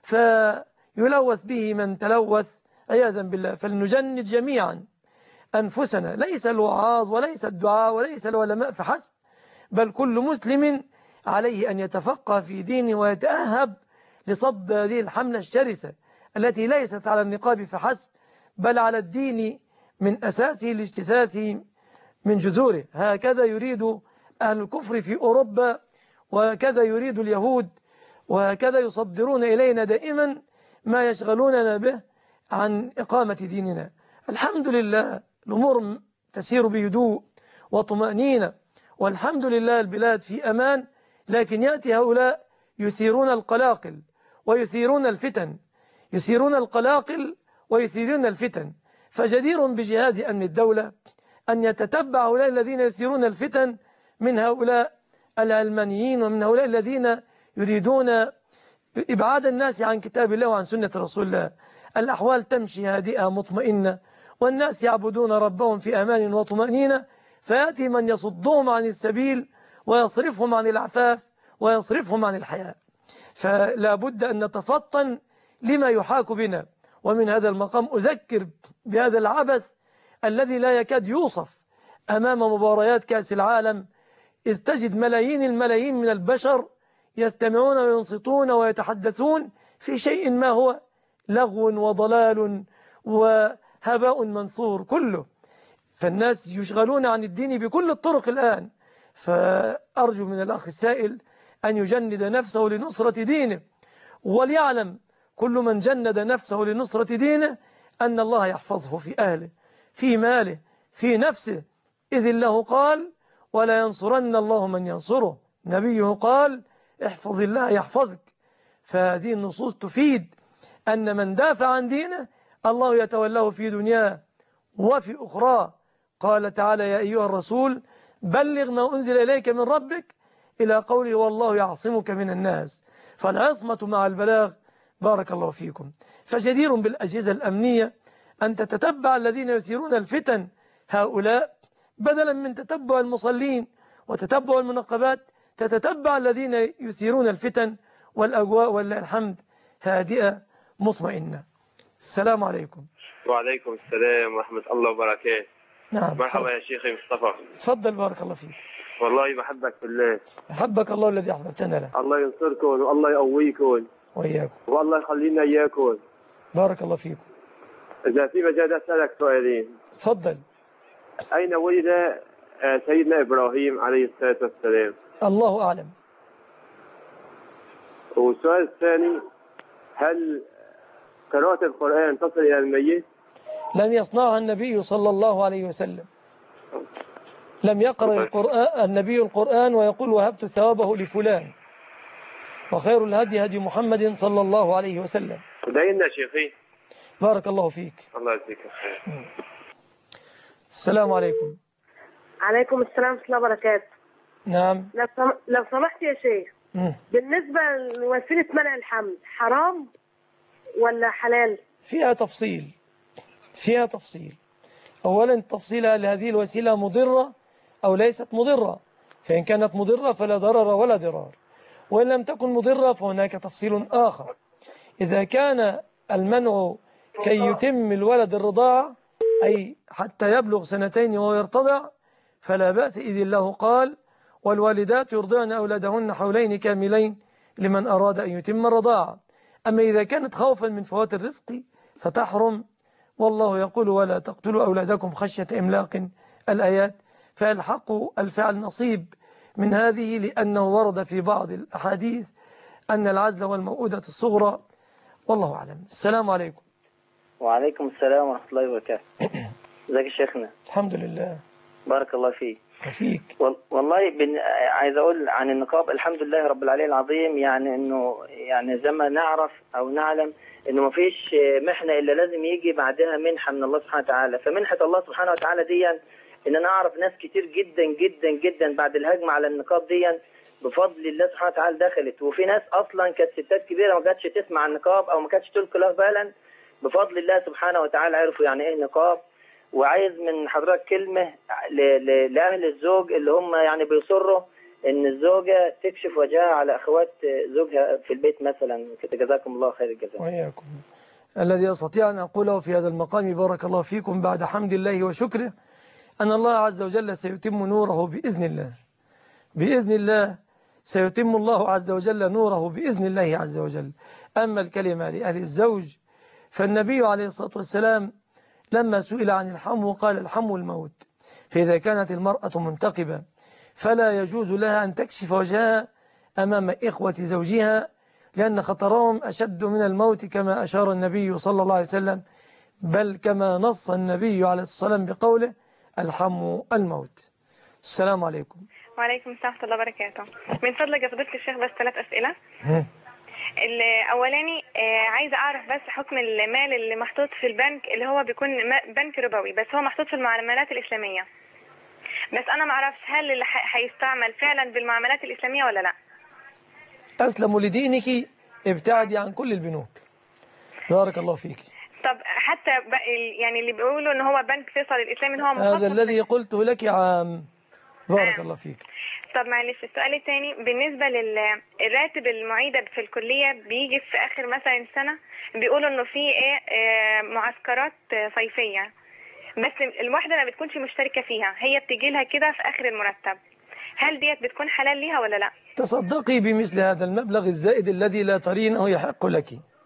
[SPEAKER 2] فيلوث به من تلوث عياذا بالله. فلنجند جميعا أنفسنا، ليس الوعاظ وليس الدعاء وليس العلماء فحسب، بل كل مسلم عليه أن يتفقه في دينه ويتأهب لصد هذه الحملة الشرسة التي ليست على النقاب فحسب، بل على الدين من أساسه لاجتثاثه من جذوره. هكذا يريد أهل الكفر في أوروبا، وهكذا يريد اليهود، وهكذا يصدرون إلينا دائما ما يشغلوننا به عن إقامة ديننا. الحمد لله الأمور تسير بهدوء وطمأنينة، والحمد لله البلاد في أمان. لكن يأتي هؤلاء يثيرون القلاقل ويثيرون الفتن، يثيرون القلاقل ويثيرون الفتن. فجدير بجهاز أمن الدولة أن يتتبع هؤلاء الذين يثيرون الفتن من هؤلاء العلمانيين ومن هؤلاء الذين يريدون إبعاد الناس عن كتاب الله وعن سنة رسول الله. الأحوال تمشي هادئة مطمئنة، والناس يعبدون ربهم في أمان وطمأنينة، فيأتي من يصدهم عن السبيل ويصرفهم عن العفاف ويصرفهم عن الحياة. فلا بد أن نتفطن لما يحاك بنا. ومن هذا المقام أذكر بهذا العبث الذي لا يكاد يوصف أمام مباريات كأس العالم، إذ تجد ملايين الملايين من البشر يستمعون وينصتون ويتحدثون في شيء ما هو لغو وضلال وهباء منثور كله. فالناس يشغلون عن الدين بكل الطرق الآن. فأرجو من الأخ السائل أن يجند نفسه لنصرة دينه، وليعلم كل من جند نفسه لنصرة دينه أن الله يحفظه في أهله، في ماله، في نفسه، إذ الله قال ولا ينصرن الله من ينصره. نبيه قال احفظ الله يحفظك. فهذه النصوص تفيد أن من دافع عن دينه الله يتولاه في دنياه وفي أخرى. قال تعالى يا أيها الرسول بلغ ما أنزل إليك من ربك إلى قوله والله يعصمك من الناس. فالعصمة مع البلاغ. بارك الله فيكم. فجدير بالأجهزة الأمنية أن تتتبع الذين يثيرون الفتن هؤلاء، بدلا من تتبع المصلين وتتبع المنقبات، تتتبع الذين يثيرون الفتن. والأجواء ولله الحمد هادئة مطمئنة. السلام عليكم.
[SPEAKER 12] وعليكم السلام ورحمة الله وبركاته.
[SPEAKER 2] نعم.
[SPEAKER 12] مرحبا يا شيخي مصطفى.
[SPEAKER 2] تفضل بارك الله فيك.
[SPEAKER 12] والله بحبك في الله.
[SPEAKER 2] أحبك الله الذي أحببتنا له.
[SPEAKER 12] الله ينصركم والله يقويكم
[SPEAKER 2] وإياكم.
[SPEAKER 12] والله يخلينا إياكم.
[SPEAKER 2] بارك الله فيكم.
[SPEAKER 12] إذا في مجال أسألك سؤالين.
[SPEAKER 2] تفضل.
[SPEAKER 12] أين ولد سيدنا إبراهيم عليه الصلاة والسلام؟
[SPEAKER 2] الله أعلم.
[SPEAKER 12] والسؤال الثاني، هل قراءة القرآن تصل إلى الميت؟
[SPEAKER 2] لم يصنعها النبي صلى الله عليه وسلم. لم يقرأ النبي القرآن ويقول وهبت ثوابه لفلان. وخير الهدي هدي محمد صلى الله عليه وسلم.
[SPEAKER 12] دعينا شيخي.
[SPEAKER 2] بارك الله فيك.
[SPEAKER 12] الله يجزيك الخير.
[SPEAKER 2] السلام عليكم.
[SPEAKER 13] عليكم السلام ورحمة الله وبركاته.
[SPEAKER 2] نعم.
[SPEAKER 13] لو سمحت يا شيخ، بالنسبة لوسيلة منع الحمل حرام ولا حلال؟
[SPEAKER 2] فيها تفصيل. أولا تفصيل هل هذه الوسيلة مضرة أو ليست مضرة. فإن كانت مضرة فلا ضرر ولا ضرار، وإن لم تكن مضرة فهناك تفصيل آخر. إذا كان المنع كي يتم الولد الرضاعة، أي حتى يبلغ 2 وهو يرتضع، فلا بأس، إذ الله قال والوالدات يرضعن أولادهن حولين كاملين لمن أراد أن يتم الرضاعة. أما إذا كانت خوفا من فوات الرزق فتحرم، والله يقول ولا تقتلوا أولادكم خشية إملاق الآيات. فالحق الفعل نصيب من هذه، لأنه ورد في بعض الأحاديث أن العزل والمؤودة الصغرى. والله أعلم. السلام عليكم.
[SPEAKER 14] وعليكم السلام ورحمة الله وبركاته. ازيك يا شيخنا؟
[SPEAKER 2] الحمد لله.
[SPEAKER 14] بارك الله فيك.
[SPEAKER 2] فيك.
[SPEAKER 14] والله عايز اقول عن النقاب الحمد لله رب العالمين العظيم، يعني انه يعني زي ما نعرف او نعلم انه ما فيش محنه الا لازم يجي بعدها منحه من الله سبحانه وتعالى. فمنحه الله سبحانه وتعالى دي ان انا اعرف ناس كتير جدا جدا جدا بعد الهجمه على النقاب دي بفضل الله سبحانه وتعالى دخلت، وفي ناس اصلا كانت ستات كبيره ما كانتش تسمع النقاب او ما كانتش تلقي له بالا، بفضل الله سبحانه وتعالى عرفوا يعني ايه نقاب. وعايز من حضرتك كلمه لاهل الزوج اللي هم يعني بيصروا ان الزوجه تكشف وجهها على اخوات زوجها في البيت مثلا كده. جزاكم الله خير الجزاء.
[SPEAKER 2] وإياكم. الذي أستطيع أن أقوله في هذا المقام بارك الله فيكم بعد حمد الله وشكره أن الله عز وجل سيتم نوره بإذن الله. بإذن الله سيتم الله عز وجل نوره بإذن الله عز وجل. أما الكلمة لأهل الزوج فالنبي عليه الصلاة والسلام لما سئل عن الحمو قال الحمو الموت. فإذا كانت المرأة منتقبة فلا يجوز لها أن تكشف وجهها أمام إخوة زوجها، لأن خطرهم أشد من الموت كما أشار النبي صلى الله عليه وسلم، بل كما نص النبي عليه الصلاة والسلام بقوله الحمو الموت. السلام عليكم.
[SPEAKER 15] وعليكم السلام ورحمة الله وبركاته. من فضلك يا فضيلة الشيخ بس 3 أسئلة. الأولاني عايزة أعرف بس حكم المال اللي محطوط في البنك اللي هو بيكون بنك ربوي بس هو محطوط في المعاملات الإسلامية، بس أنا ما أعرفش هل اللي هيستعمل فعلا بالمعاملات الإسلامية ولا لا.
[SPEAKER 2] أسلم لدينك ابتعدي عن كل البنوك. بارك الله فيك.
[SPEAKER 15] طب حتى يعني اللي بيقولوا ان هو بنك فيصل الإسلامي ان هو مخصص،
[SPEAKER 2] هذا الذي قلته لك عام. بارك الله فيك.
[SPEAKER 15] طب معلش السؤال الثاني بالنسبة للراتب المعيدة في الكلية بيجي في آخر مثلا السنة، بيقولوا انه في معسكرات صيفية بس الواحدة ما بتكونش مشتركة فيها، هي بتجي لها كده في آخر المرتب، هل ديت بتكون حلال ليها ولا لا؟
[SPEAKER 2] تصدقي بمثل هذا المبلغ الزائد الذي لا ترينه يحق لك،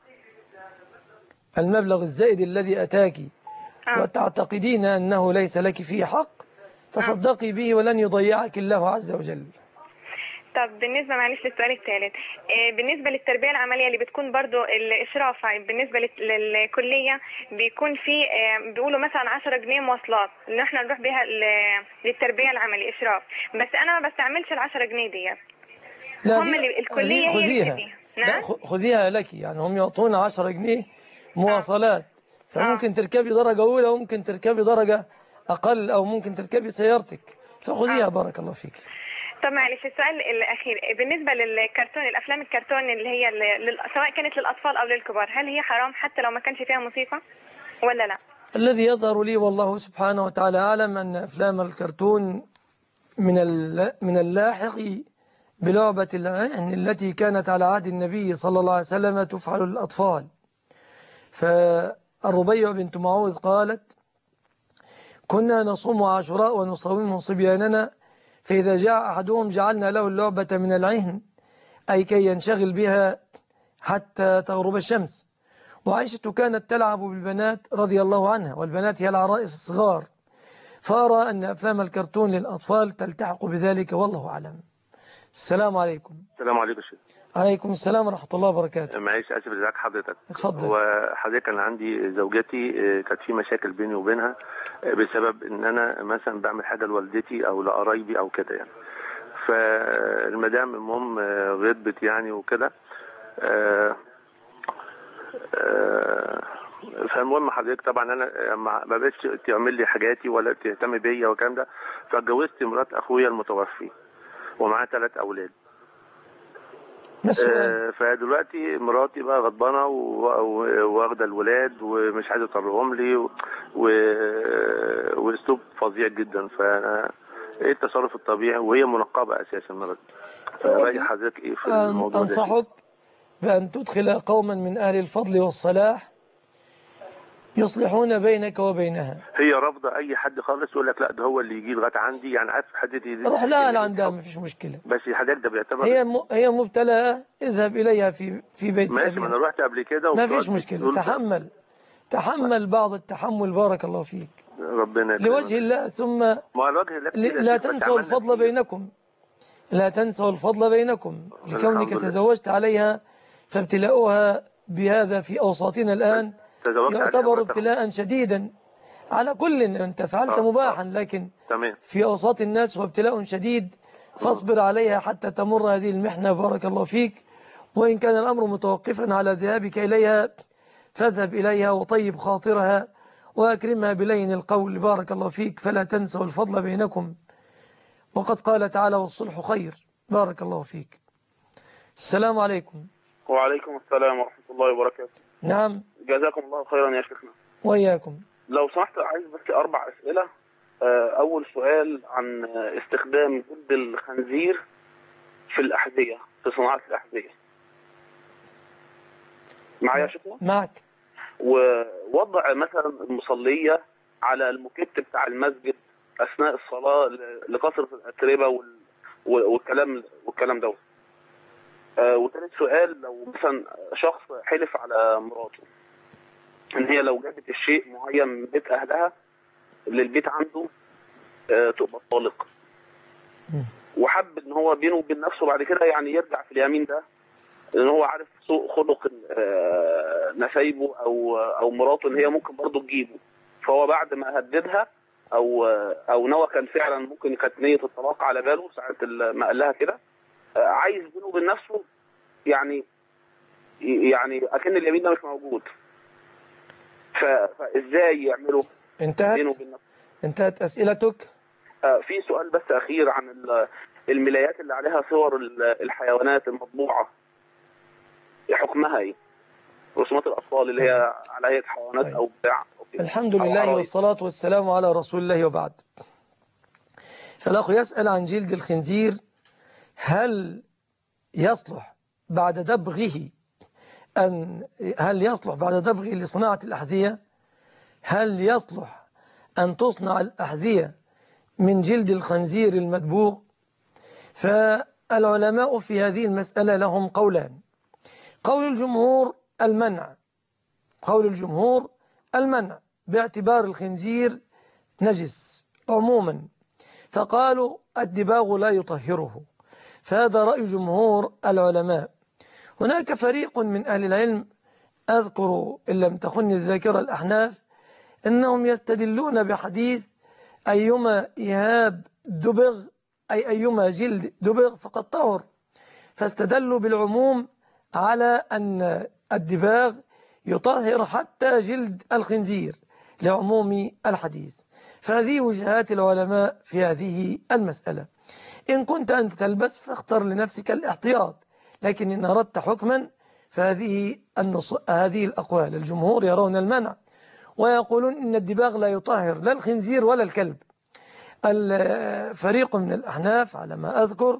[SPEAKER 2] المبلغ الزائد الذي أتاك وتعتقدين أنه ليس لك فيه حق، تصدقي به ولن يضيعك الله عز وجل.
[SPEAKER 15] طب بالنسبة معلش للسؤال الثالث، بالنسبة للتربية العملية اللي بتكون برضو الإشراف بالنسبة للكلية بيكون في بيقولوا مثلا 10 جنيه مواصلات إن احنا نروح بها للتربية العملية إشراف، بس أنا ما بستعملش ال10 جنيه ديت. هم اللي الكلية
[SPEAKER 2] خذيها. لا خذيها لك، يعني هم يعطون 10 جنيه مواصلات، فممكن تركبي درجة أولى وممكن تركبي درجة أقل أو ممكن تركبي سيارتك، فخذيها. بارك الله فيك.
[SPEAKER 15] طب معلش السؤال الأخير بالنسبة للكرتون، الأفلام الكرتون اللي هي سواء كانت للأطفال أو للكبار، هل هي حرام حتى لو ما كانش فيها موسيقى ولا لا؟
[SPEAKER 2] الذي يظهر لي والله سبحانه وتعالى أعلم أن أفلام الكرتون من اللاحق بلعبة العين التي كانت على عهد النبي صلى الله عليه وسلم تفعل للأطفال. فالربيع بنت معوذ قالت كنا نصوم عاشوراء ونصومه صبياننا، فإذا جاء أحدهم جعلنا له اللعبة من العهن، أي كي ينشغل بها حتى تغرب الشمس. وعائشة كانت تلعب بالبنات رضي الله عنها، والبنات هي العرائس الصغار، فأرى أن أفلام الكرتون للأطفال تلتحق بذلك والله أعلم. السلام عليكم.
[SPEAKER 6] السلام عليكم شيخ.
[SPEAKER 2] عليكم السلام ورحمة الله وبركاته.
[SPEAKER 6] معلش اسف ازيك حضرتك.
[SPEAKER 2] اتفضل.
[SPEAKER 6] وحضرتك انا عندي زوجتي كانت في مشاكل بيني وبينها بسبب ان انا مثلا بعمل حاجه لوالدتي او لقرايبي او كده يعني، فالمدام المهم غضبت يعني وكده. فالمهم حضرتك طبعا انا ما بقتش تعمل لي حاجاتي ولا تهتم بيا والكلام ده، فاتجوزت مرات اخويا المتوفي ومعاه 3 اولاد. فدلوقتي مراتي بقى غضبانه واخده الولاد ومش عايزه تطلعهم لي واسلوب فظيع جدا، فانا ايه التصرف الطبيعي وهي منقبه اساسا مراتي، فراي حضرتك ايه في الموضوع ده؟
[SPEAKER 2] انصحك بان تدخل قوما من اهل الفضل والصلاح يصلحون بينك وبينها.
[SPEAKER 6] هي رافضه اي حد خالص، يقول لك لا ده هو اللي يجي لغايه عندي، يعني عارف حدتي
[SPEAKER 2] روح لها لعندها ما فيش مشكله،
[SPEAKER 6] بس حضرتك ده بيعتبر
[SPEAKER 2] هي مبتلاه، اذهب اليها في بيت
[SPEAKER 6] ماشي. ما انا رحت قبل كده
[SPEAKER 2] ما فيش مشكله، تحمل بعض التحمل. بارك الله فيك.
[SPEAKER 6] ربنا
[SPEAKER 2] لوجه الله. ثم لا تنسوا الفضل بينكم، لا تنسوا الفضل بينكم لكونك تزوجت عليها، فابتلاؤها بهذا في أوساطنا الآن
[SPEAKER 6] تزوجت عليها
[SPEAKER 2] يعتبر ابتلاء شديدا على كل. أنت فعلت مباحا، لكن
[SPEAKER 6] تمام.
[SPEAKER 2] في أوساط الناس هو ابتلاء شديد، فاصبر عليها حتى تمر هذه المحنة. بارك الله فيك. وإن كان الأمر متوقفا على ذهابك إليها فاذهب إليها وطيب خاطرها وأكرمها بلين القول. بارك الله فيك. فلا تنسوا الفضل بينكم، وقد قال تعالى والصلح خير. بارك الله فيك. السلام عليكم.
[SPEAKER 16] وعليكم السلام ورحمة الله وبركاته.
[SPEAKER 2] نعم.
[SPEAKER 16] جزاكم الله خيرا يا شيخنا.
[SPEAKER 2] وإياكم.
[SPEAKER 16] لو سمحت عايز بس 4 أسئلة. أول سؤال عن استخدام جلد الخنزير في الأحذية، في صناعة الأحذية. معايا يا شيخنا؟
[SPEAKER 2] معك.
[SPEAKER 16] ووضع مثلا المصلية على الموكيت بتاع المسجد أثناء الصلاة لكثرة الأتربة والكلام ده. وثالث سؤال، لو مثلا شخص حلف على مراته ان هي لو جابت الشيء معين من بيت اهلها للبيت عنده تبقى طالق، وحب ان هو بينه وبين نفسه بعد كده يعني يرجع في اليمين ده، لان هو عارف سوء خلق نسايبه او مراته ان هي ممكن برضه تجيبه، فهو بعد ما هددها او نوى كان فعلا ممكن كانت نيه الطلاق على باله ساعه ما قال لها كده، عايز بينه وبين نفسه يعني اكن اليمين ده مش موجود، فازاي يعملوا بينه وبين نفسه؟
[SPEAKER 2] انتهت اسئلتك؟
[SPEAKER 16] في سؤال بس اخير عن الملايات اللي عليها صور الحيوانات المطبوعه، حكمها ايه؟ رسومات الاطفال اللي هي على هيئه حيوانات او بتاع.
[SPEAKER 2] الحمد لله والصلاه والسلام على رسول الله، وبعد. فالاخ يسال عن جلد الخنزير، هل يصلح بعد دبغه لصناعة الأحذية؟ هل يصلح أن تصنع الأحذية من جلد الخنزير المدبوغ؟ فالعلماء في هذه المسألة لهم قولان. قول الجمهور المنع باعتبار الخنزير نجس عموما، فقالوا الدباغ لا يطهره، فهذا رأي جمهور العلماء. هناك فريق من أهل العلم، أذكر إن لم تخن الذاكرة الأحناف، أنهم يستدلون بحديث أيما إهاب دبغ، أي أيما جلد دبغ فقد طهر، فاستدلوا بالعموم على أن الدباغ يطهر حتى جلد الخنزير لعموم الحديث. فهذه وجهات العلماء في هذه المسألة. إن كنت أنت تلبس فاختر لنفسك الاحتياط، لكن إن أردت حكما فهذه الأقوال. الجمهور يرون المنع ويقولون إن الدباغ لا يطهر لا الخنزير ولا الكلب. الفريق من الأحناف على ما أذكر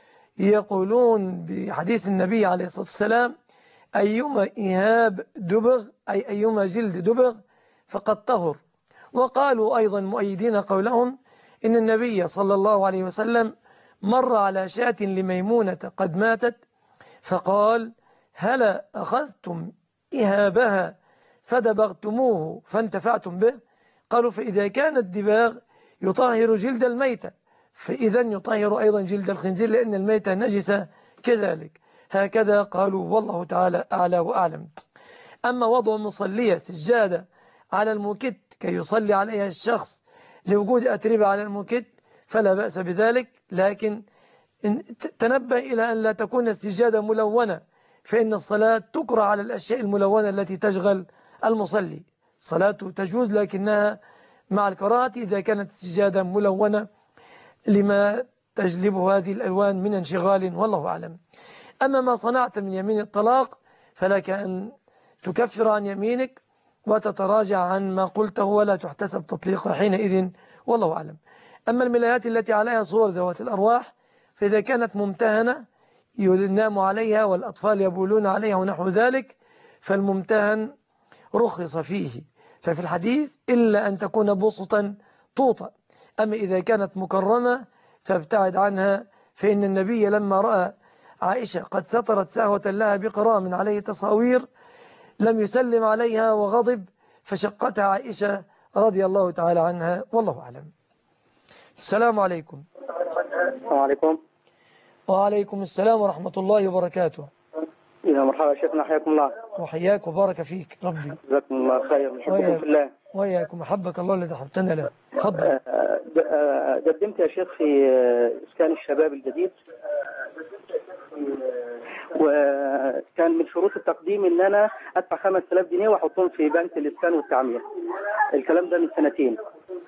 [SPEAKER 2] يقولون بحديث النبي عليه الصلاة والسلام أيما إهاب دبغ، أي أيما جلد دبغ فقد طهر. وقالوا أيضا مؤيدين قولهم إن النبي صلى الله عليه وسلم مر على شاة لميمونة قد ماتت فقال هلا أخذتم إهابها فدبغتموه فانتفعتم به؟ قالوا فإذا كان الدباغ يطهر جلد الميتة فإذا يطهر أيضا جلد الخنزير، لأن الميتة نجسة كذلك. هكذا قالوا، والله تعالى أعلى وأعلم. أما وضع مصلية سجادة على الموكت كي يصلي عليها الشخص لوجود أتربة على الموكت فلا بأس بذلك، لكن تنبه إلى أن لا تكون السجادة ملونة، فإن الصلاة تكره على الأشياء الملونة التي تشغل المصلي. الصلاة تجوز لكنها مع الكراهة إذا كانت السجادة ملونة لما تجلبه هذه الألوان من انشغال، والله أعلم. أما ما صنعت من يمين الطلاق فلك أن تكفر عن يمينك وتتراجع عن ما قلته ولا تحتسب تطليقها حينئذ، والله أعلم. أما الملايات التي عليها صور ذوات الأرواح فإذا كانت ممتهنة ينام عليها والأطفال يبولون عليها ونحو ذلك فالممتهن رخص فيه، ففي الحديث إلا أن تكون بسطا طوطا. أما إذا كانت مكرمة فابتعد عنها، فإن النبي لما رأى عائشة قد سترت سهوة لها بقرام عليه تصاوير لم يسلم عليها وغضب فشقتها عائشة رضي الله تعالى عنها، والله أعلم. السلام عليكم.
[SPEAKER 17] السلام عليكم.
[SPEAKER 2] وعليكم السلام ورحمة الله وبركاته.
[SPEAKER 17] يا مرحبا شيخنا، حياكم الله.
[SPEAKER 2] وحياك وبارك فيك ربي.
[SPEAKER 17] جزاكم الله خير، نحبكم في الله.
[SPEAKER 2] وياكم أحبك الله الذي أحببتنا له. تفضل.
[SPEAKER 17] قدمت يا شيخ في إسكان الشباب الجديد، وكان من شروط التقديم ان انا ادفع 5000 جنيه واحطهم في بنك الاسكان والتعمير. الكلام ده من سنتين.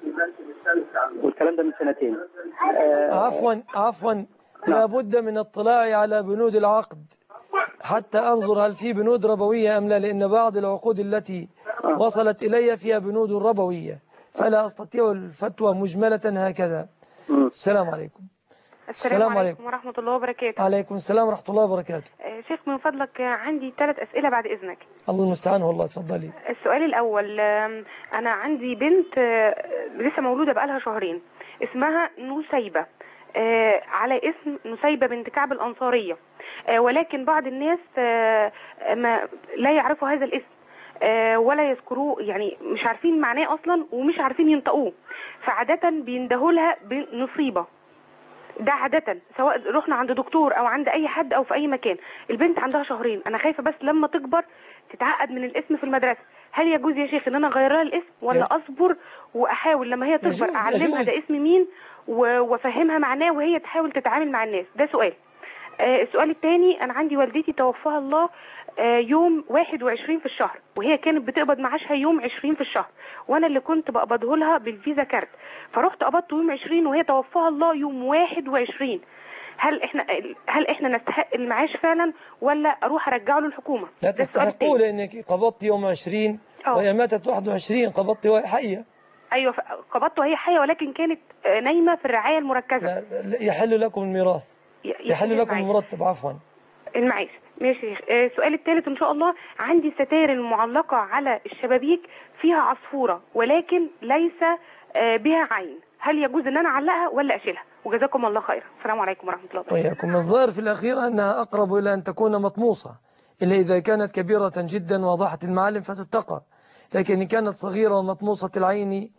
[SPEAKER 2] عفوا لابد من الاطلاع على بنود العقد حتى انظر هل في بنود ربوية ام لا، لان بعض العقود التي وصلت الي فيها بنود ربوية، فلا استطيع الفتوى مجملة هكذا. السلام عليكم.
[SPEAKER 10] السلام عليكم ورحمة الله وبركاته.
[SPEAKER 2] عليكم السلام ورحمة الله وبركاته.
[SPEAKER 10] شيخ من فضلك عندي 3 أسئلة بعد إذنك.
[SPEAKER 2] الله المستعان والله، تفضلي.
[SPEAKER 10] السؤال الأول، أنا عندي بنت لسه مولودة بقالها شهرين، اسمها نسيبة، على اسم نسيبة بنت كعب الأنصارية، ولكن بعض الناس ما لا يعرفوا هذا الاسم ولا يذكروه، يعني مش عارفين معناه أصلا ومش عارفين ينطقوه، فعادة بيندهوا لها بنصيبة. ده عادة سواء رحنا عند دكتور او عند اي حد او في اي مكان. البنت عندها شهرين، انا خايفة بس لما تكبر تتعقد من الاسم في المدرسة. هل يجوز يا شيخ ان انا اغير لها الاسم ولا اصبر واحاول لما هي تكبر اعلمها ده اسم مين وافهمها معناه وهي تحاول تتعامل مع الناس؟ ده سؤال. السؤال الثاني، انا عندي والدتي توفاها الله يوم 21 في الشهر، وهي كانت بتقبض معاشها يوم 20 في الشهر، وانا اللي كنت بقبضه لها بالفيزا كارت، فرحت قبضت يوم 20 وهي توفاها الله يوم 21. هل احنا نستحق المعاش فعلا ولا اروح ارجعه له الحكومه؟
[SPEAKER 2] لا تستحقوا، لانك قبضت يوم 20 وهي ماتت 21، قبضت وهي حيه.
[SPEAKER 10] ايوه قبضت وهي حيه، ولكن كانت نايمه في الرعايه المركزه.
[SPEAKER 2] لا يحل لكم الميراث، يحل لكم المرتب. عفوا
[SPEAKER 10] المعيش. ماشي. السؤال الثالث ان شاء الله، عندي ستائر المعلقه على الشبابيك فيها عصفوره ولكن ليس بها عين، هل يجوز ان انا اعلقها ولا اشيلها؟ وجزاكم الله خير. السلام عليكم ورحمه الله وبركاته.
[SPEAKER 2] وياكم. الظاهر في الاخير انها اقرب الى ان تكون مطموسه، الا اذا كانت كبيره جدا واضحه المعالم فتتقى، لكن ان كانت صغيره ومطموسه العين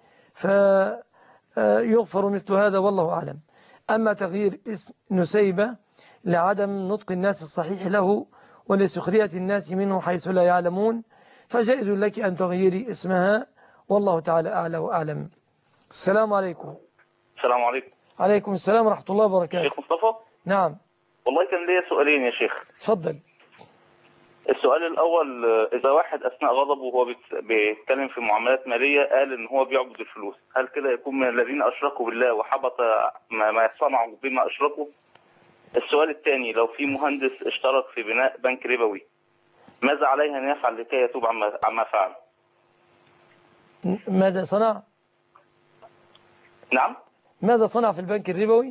[SPEAKER 2] فيغفر مثل هذا والله اعلم. اما تغيير اسم نسيبه لعدم نطق الناس الصحيح له ولسخرية الناس منه حيث لا يعلمون، فجائز لك أن تغيري اسمها، والله تعالى أعلى وأعلم. السلام عليكم.
[SPEAKER 16] السلام عليكم.
[SPEAKER 2] عليكم السلام ورحمة الله وبركاته.
[SPEAKER 16] شيخ مصطفى.
[SPEAKER 2] نعم.
[SPEAKER 16] والله كان ليا سؤالين يا شيخ.
[SPEAKER 2] تفضل.
[SPEAKER 16] السؤال الأول، إذا واحد أثناء غضبه وهو بيتكلم في معاملات مالية قال إن هو بيعبد الفلوس، هل كده يكون من الذين أشركوا بالله وحبط ما صنعوا بما أشركوا؟ السؤال الثاني، لو في مهندس اشترك في بناء بنك ربوي، ماذا عليه أن يفعل لكي يتوب عما فعل؟
[SPEAKER 2] ماذا صنع؟
[SPEAKER 16] نعم؟
[SPEAKER 2] ماذا صنع في البنك الربوي؟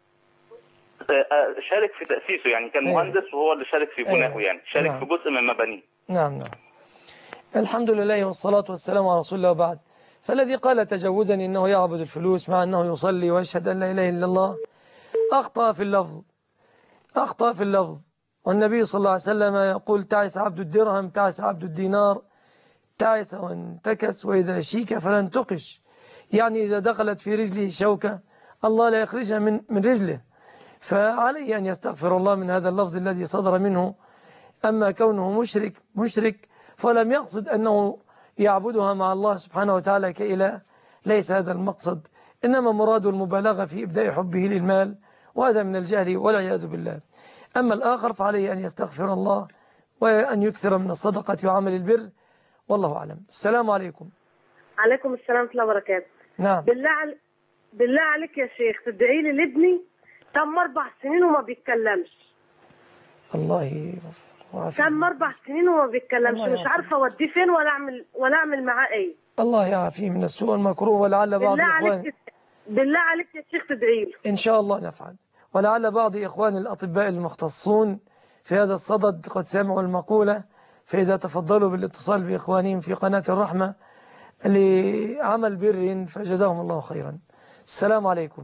[SPEAKER 16] شارك في تأسيسه، يعني كان مهندس وهو اللي شارك في بنائه، يعني شارك في جزء من مبانيه.
[SPEAKER 2] نعم. الحمد لله والصلاة والسلام على رسول الله وبعد. فالذي قال تجوزا إنه يعبد الفلوس مع أنه يصلي ويشهد أن لا إله إلا الله أخطأ في اللفظ. والنبي صلى الله عليه وسلم يقول: تعس عبد الدرهم، تعس عبد الدينار، تعس وانتكس، وإذا شيك فلن تقش. يعني إذا دخلت في رجله شوكة الله لا يخرجها من رجله، فعليه أن يستغفر الله من هذا اللفظ الذي صدر منه. أما كونه مشرك فلم يقصد أنه يعبدها مع الله سبحانه وتعالى كإله، ليس هذا المقصد، إنما مراد المبالغة في إبداء حبه للمال، وهذا من الجهل والعياذ بالله. أما الآخر فعليه أن يستغفر الله وأن يكثر من الصدقة وعمل البر، والله أعلم. السلام عليكم.
[SPEAKER 13] عليكم السلام ورحمة الله وبركاته.
[SPEAKER 2] نعم.
[SPEAKER 13] بالله عليك يا شيخ تدعي لي لابني، تم 4 سنين وما بيتكلمش.
[SPEAKER 2] الله
[SPEAKER 13] تم 4 سنين وما بيتكلمش، مش عارفة أوديه فين ولا أعمل معاه إيه.
[SPEAKER 2] الله يعافيه من السوء المكروه، ولعل بعض إخوان
[SPEAKER 13] بالله عليك يا شيخ تدعي له.
[SPEAKER 2] إن شاء الله نفعل. ولعل بعض إخوان الأطباء المختصون في هذا الصدد قد سمعوا المقولة، فإذا تفضلوا بالاتصال بإخوانهم في قناة الرحمة لعمل بر فجزاهم الله خيرا. السلام عليكم.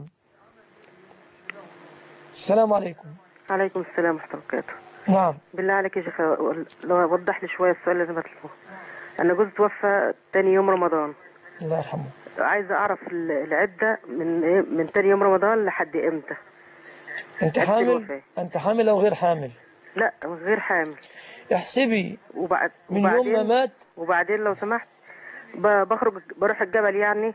[SPEAKER 2] السلام عليكم.
[SPEAKER 18] عليكم السلام ورحمة الله وبركاته.
[SPEAKER 2] نعم.
[SPEAKER 18] بالله عليك يا شيخ لو وضح لي شوية السؤال اللي بطلبه. أنا جوزي توفى تاني يوم رمضان.
[SPEAKER 2] الله يرحمه.
[SPEAKER 18] عايزة أعرف العدة من تاني يوم رمضان لحد إمتى؟
[SPEAKER 2] أنت حامل أو غير حامل؟
[SPEAKER 18] لا غير حامل.
[SPEAKER 2] احسبي من يوم
[SPEAKER 18] وبعدين
[SPEAKER 2] ما مات.
[SPEAKER 18] وبعدين لو سمحت بخرج بروح الجبل يعني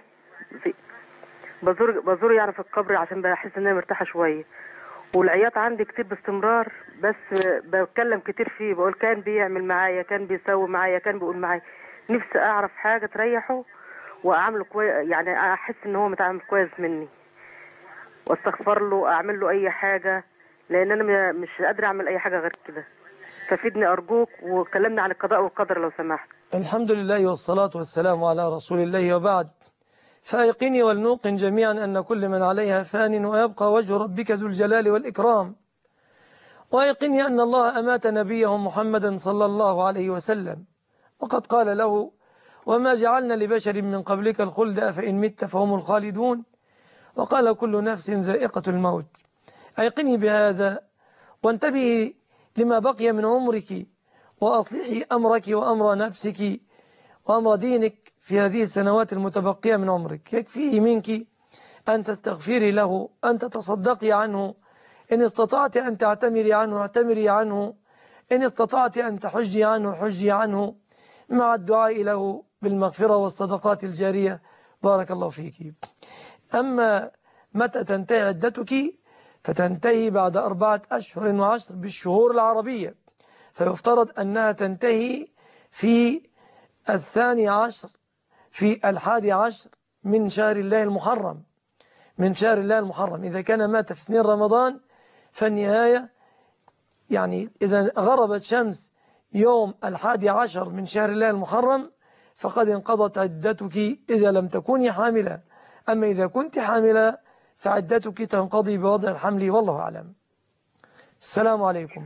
[SPEAKER 18] بزور يعني في القبر عشان بحس ان انا مرتاحه شويه. والعياط عندي كتير باستمرار، بس بتكلم كتير فيه، بقول كان بيعمل معايا، كان بيسوي معايا، كان بيقول معايا. نفسي اعرف حاجه تريحه واعمله كويس، يعني احس ان هو متعامل كويس مني، واستغفر له، اعمل له اي حاجه، لان انا مش قادره اعمل اي حاجه غير كده. ففيدني ارجوك، وكلمنا عن القضاء والقدر لو سمحت.
[SPEAKER 2] الحمد لله والصلاة والسلام على رسول الله، وبعد. فأيقني ولنوقن جميعا أن كل من عليها فان، ويبقى وجه ربك ذو الجلال والإكرام. وأيقني أن الله أمات نبيه محمدا صلى الله عليه وسلم، وقد قال له: وما جعلنا لبشر من قبلك الخلد أفإن مت فهم الخالدون، وقال: كل نفس ذائقة الموت. أيقني بهذا، وانتبهي لما بقي من عمرك، وأصلحي أمرك وأمر نفسك وأمر دينك في هذه السنوات المتبقية من عمرك. يكفيه منك أن تستغفري له، أن تتصدقي عنه، إن استطعت أن تعتمري عنه اعتمري عنه، إن استطعت أن تحجي عنه حجي عنه، مع الدعاء له بالمغفرة والصدقات الجارية. بارك الله فيك. أما متى تنتهي عدتك؟ فتنتهي بعد 4 أشهر و10 بالشهور العربية، فيفترض أنها تنتهي في 12 في 11 من شهر الله المحرم، من شهر الله المحرم. إذا كان مات في سنين رمضان فالنهاية يعني إذا غربت شمس يوم 11 من شهر الله المحرم فقد انقضت عدتك إذا لم تكوني حاملة. أما إذا كنت حاملة فعدتك تنقضي بوضع الحمل، والله أعلم. السلام عليكم.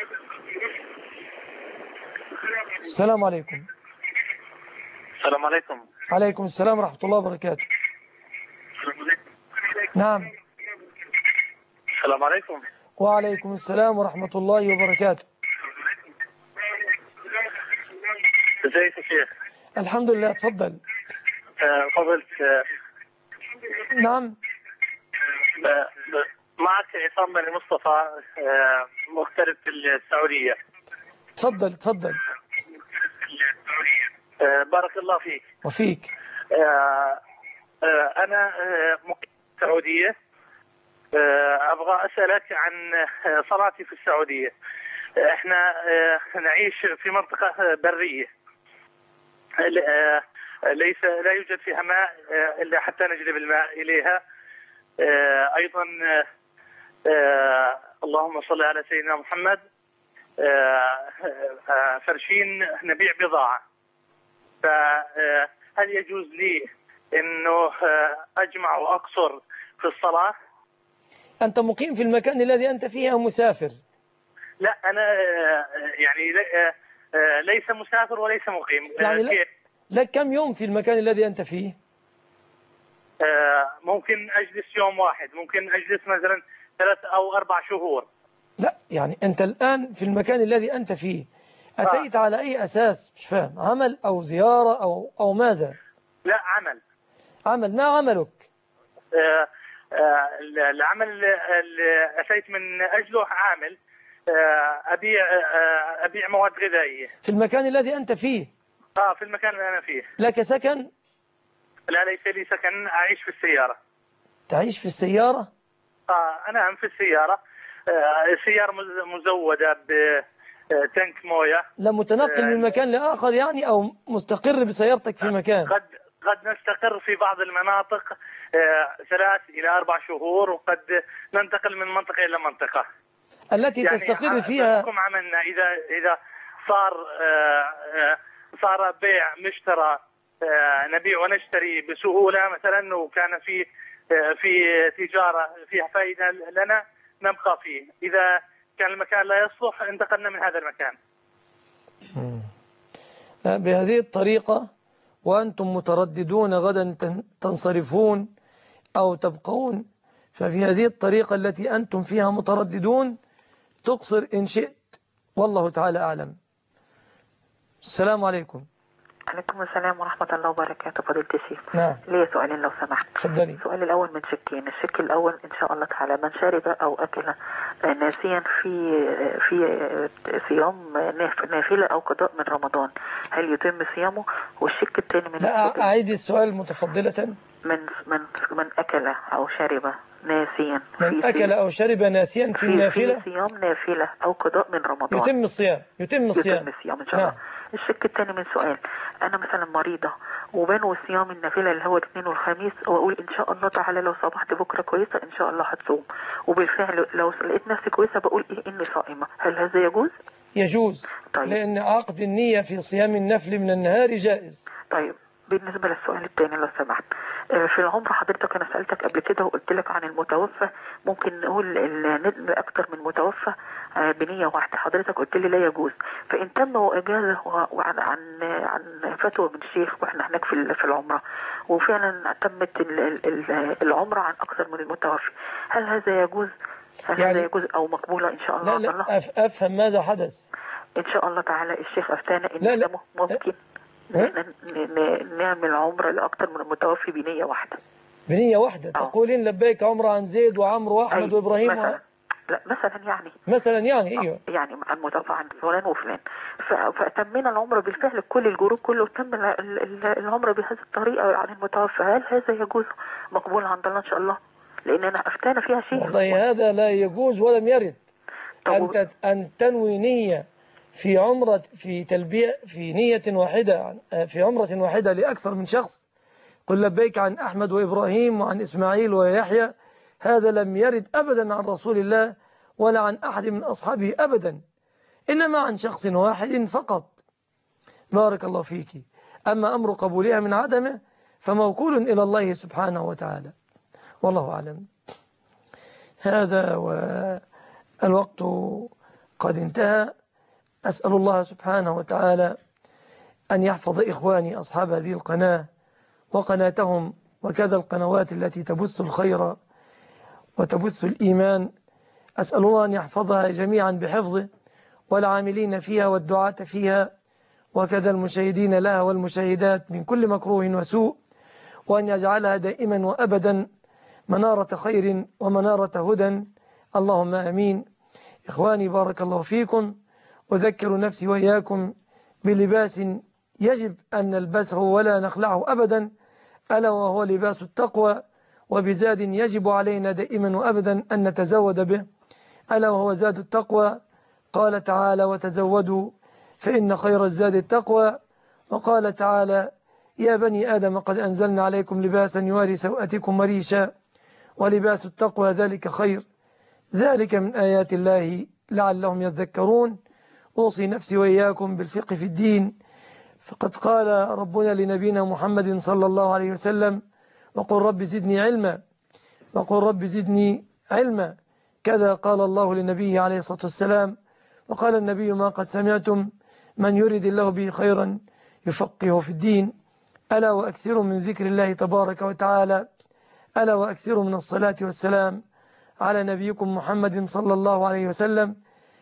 [SPEAKER 2] السلام عليكم.
[SPEAKER 19] السلام عليكم.
[SPEAKER 2] عليكم السلام ورحمة الله وبركاته. نعم.
[SPEAKER 19] السلام عليكم.
[SPEAKER 2] وعليكم السلام ورحمة الله وبركاته.
[SPEAKER 19] ازيك يا شيخ؟
[SPEAKER 2] الحمد لله، تفضل.
[SPEAKER 19] فضلت.
[SPEAKER 2] نعم.
[SPEAKER 19] معك عصام بن مصطفى، مغترب في السعودية.
[SPEAKER 2] تفضل تفضل.
[SPEAKER 19] بارك الله فيك.
[SPEAKER 2] وفيك.
[SPEAKER 19] أنا مقيم في السعودية. أبغى أسألك عن صلاتي في السعودية. إحنا نعيش في منطقة برية، لا يوجد فيها ماء إلا حتى نجلب الماء إليها. أيضا اللهم صل على سيدنا محمد. فرشين نبيع بضاعة، فهل يجوز لي أنه أجمع وأقصر في الصلاة؟
[SPEAKER 2] أنت مقيم في المكان الذي أنت فيه أو مسافر؟
[SPEAKER 19] لا، أنا يعني ليس مسافر وليس مقيم.
[SPEAKER 2] يعني لك كم يوم في المكان الذي أنت فيه؟
[SPEAKER 19] ممكن أجلس يوم واحد، ممكن أجلس مثلا 3 أو 4 شهور.
[SPEAKER 2] لا، يعني أنت الآن في المكان الذي أنت فيه أتيت على أي أساس؟ مش فاهم. عمل أو زيارة أو ماذا؟
[SPEAKER 19] لا، عمل.
[SPEAKER 2] ما عملك؟
[SPEAKER 19] العمل اللي أتيت من أجله عامل أبيع مواد غذائية
[SPEAKER 2] في المكان الذي أنت فيه.
[SPEAKER 19] في المكان اللي أنا فيه.
[SPEAKER 2] لك سكن؟
[SPEAKER 19] لا، ليس لي سكن، أعيش في السيارة.
[SPEAKER 2] تعيش في السيارة؟
[SPEAKER 19] أنا في السيارة. سيارة مزودة بتنك موية.
[SPEAKER 2] لا، متنقل من مكان لآخر يعني، أو مستقر بسيارتك في مكان؟
[SPEAKER 19] قد نستقر في بعض المناطق 3 إلى 4 شهور، وقد ننتقل من منطقة إلى منطقة.
[SPEAKER 2] التي يعني تستقر فيها
[SPEAKER 19] عملنا إذا صار بيع مشترى، نبيع ونشتري بسهولة مثلا، وكان في تجارة فيها فائدة لنا نبقى فيه. إذا كان المكان لا يصلح انتقلنا من هذا المكان.
[SPEAKER 2] بهذه الطريقة وأنتم مترددون غدا تنصرفون أو تبقون، ففي هذه الطريقة التي أنتم فيها مترددون تقصر إن شئت، والله تعالى أعلم. السلام عليكم.
[SPEAKER 20] عليكم السلام ورحمة الله وبركاته. فضيلة الشيخ،
[SPEAKER 2] نعم.
[SPEAKER 20] لي سؤالين لو سمحت.
[SPEAKER 2] تفضلي.
[SPEAKER 20] السؤال الأول من شكين. الشك الأول إن شاء الله تعالى: من شرب أو أكل ناسيا في صيام نافلة أو قضاء من رمضان، هل يتم صيامه؟ والشك الثاني من
[SPEAKER 2] لا، أعيد السؤال متفضلة.
[SPEAKER 20] من أكل أو شرب ناسيا
[SPEAKER 2] من أكل أو شرب ناسيا في النافلة،
[SPEAKER 20] في صيام نافلة أو قضاء من رمضان،
[SPEAKER 2] يتم الصيام إن شاء الله.
[SPEAKER 20] نعم. الشك الثاني من سؤال: أنا مثلا مريضة وبنوي صيام النافلة اللي هو الاثنين والخميس، وأقول إن شاء الله تعالى لو صبحت بكرة كويسة إن شاء الله هتصوم، وبالفعل لو لقيت نفسي كويسة بقول إني صائمة، هل هذا يجوز؟
[SPEAKER 2] يجوز. طيب. لأن عقد النية في صيام النفل من النهار جائز.
[SPEAKER 20] طيب، بالنسبة للسؤال الثاني لو سمحت، في العمر حضرتك أنا سألتك قبل كده وقلت لك عن المتوفى، ممكن نقول الندم أكتر من متوفى بنية واحدة، حضرتك قلت لي لا يجوز. فإن تم وإجازة عن فتوى من الشيخ وإحنا هناك في العمرة، وفعلا تمت العمرة عن أكثر من المتوفى، هل هذا يجوز؟ هل هذا يجوز أو مقبولة إن شاء الله؟
[SPEAKER 2] لا أفهم ماذا حدث.
[SPEAKER 20] إن شاء الله تعالى الشيخ أفتانا إن ممكن نعمل عمرة لأكثر من المتوفي بنية واحدة.
[SPEAKER 2] بنية واحدة تقولين لبيك عمرة عن زيد وعمرو وأحمد وإبراهيم
[SPEAKER 20] لا مثلا يعني
[SPEAKER 2] ايوه
[SPEAKER 20] يعني عن متوفى عن فلان وفلان، فتمنا العمرة بالفعل كل الجروب كله تم العمرة بهذه الطريقة عن المتوفى، هل هذا يجوز
[SPEAKER 2] مقبول
[SPEAKER 20] عند الله إن شاء الله؟ لأن أنا أفتانا فيها شيء.
[SPEAKER 2] والله هذا لا يجوز ولم يرد. أن تنوي نية في عمرة في تلبية في نية واحدة في عمرة واحدة لأكثر من شخص، قل لبيك عن أحمد وإبراهيم وعن إسماعيل ويحيى، هذا لم يرد أبدا عن رسول الله ولا عن أحد من أصحابه أبدا، إنما عن شخص واحد فقط. بارك الله فيك. أما أمر قبولها من عدمه فموكول إلى الله سبحانه وتعالى، والله أعلم. هذا والوقت قد انتهى. أسأل الله سبحانه وتعالى أن يحفظ إخواني أصحاب هذه القناة وقناتهم وكذا القنوات التي تبث الخير وتبث الإيمان. أسأل الله أن يحفظها جميعا بحفظه، والعاملين فيها والدعاة فيها، وكذا المشاهدين لها والمشاهدات من كل مكروه وسوء، وأن يجعلها دائما وأبدا منارة خير ومنارة هدى، اللهم آمين. إخواني بارك الله فيكم، أذكر نفسي وإياكم بلباس يجب أن نلبسه ولا نخلعه أبدا، ألا وهو لباس التقوى، وبزاد يجب علينا دائما وأبدا أن نتزود به، ألا وهو زاد التقوى. قال تعالى: وتزودوا فإن خير الزاد التقوى. وقال تعالى: يا بني آدم قد أنزلنا عليكم لباسا يواري سوءتكم وريشا ولباس التقوى ذلك خير، ذلك من آيات الله لعلهم يذكرون. أوصي نفسي وإياكم بالفقه في الدين، فقد قال ربنا لنبينا محمد صلى الله عليه وسلم: وقل رب زدني علما، وقل رب زدني علما. كذا قال الله لنبيه عليه الصلاة والسلام. وقال النبي: ما قد سمعتم من يريد الله به خيرا يفقهه في الدين. ألا وأكثروا من ذكر الله تبارك وتعالى، ألا وأكثروا من الصلاة والسلام على نبيكم محمد صلى الله عليه وسلم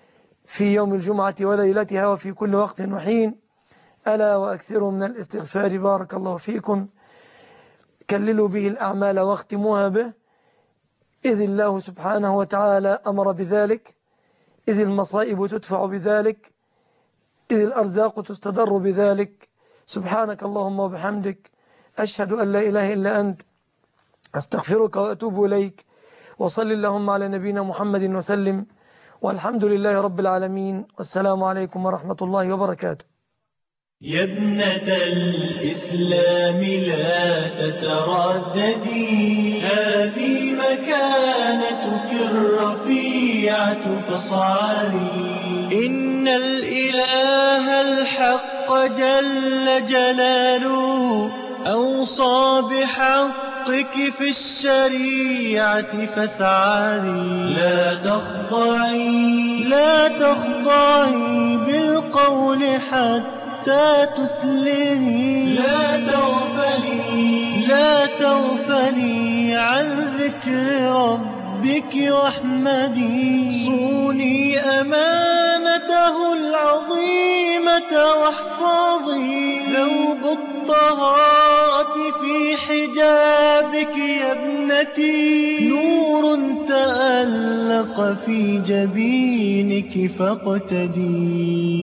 [SPEAKER 2] في يوم الجمعة وليلتها وفي كل وقت وحين. ألا وأكثروا من الاستغفار، بارك الله فيكم. كللوا به الأعمال واختموها به، إذ الله سبحانه وتعالى أمر بذلك، إذ المصائب تدفع بذلك، إذ الأرزاق تستدر بذلك. سبحانك اللهم وبحمدك، أشهد أن لا إله إلا أنت، أستغفرك وأتوب إليك. وصل اللهم على نبينا محمد وسلم، والحمد لله رب العالمين، والسلام عليكم ورحمة الله وبركاته.
[SPEAKER 1] يا ابنة الإسلام لا تترددي، هذه مكانتك الرفيعة فاصعدي. إن الإله الحق جل جلاله أوصى بحقك في الشريعة فاسعدي. لا تخضعي بالقول حتى تسلمي، لا تغفلي عن ذكر ربك واحمدي. صوني أمانته العظيمة واحفظي ثوب الطهارة في حجابك يا ابنتي، نور تألق في جبينك فاقتدي.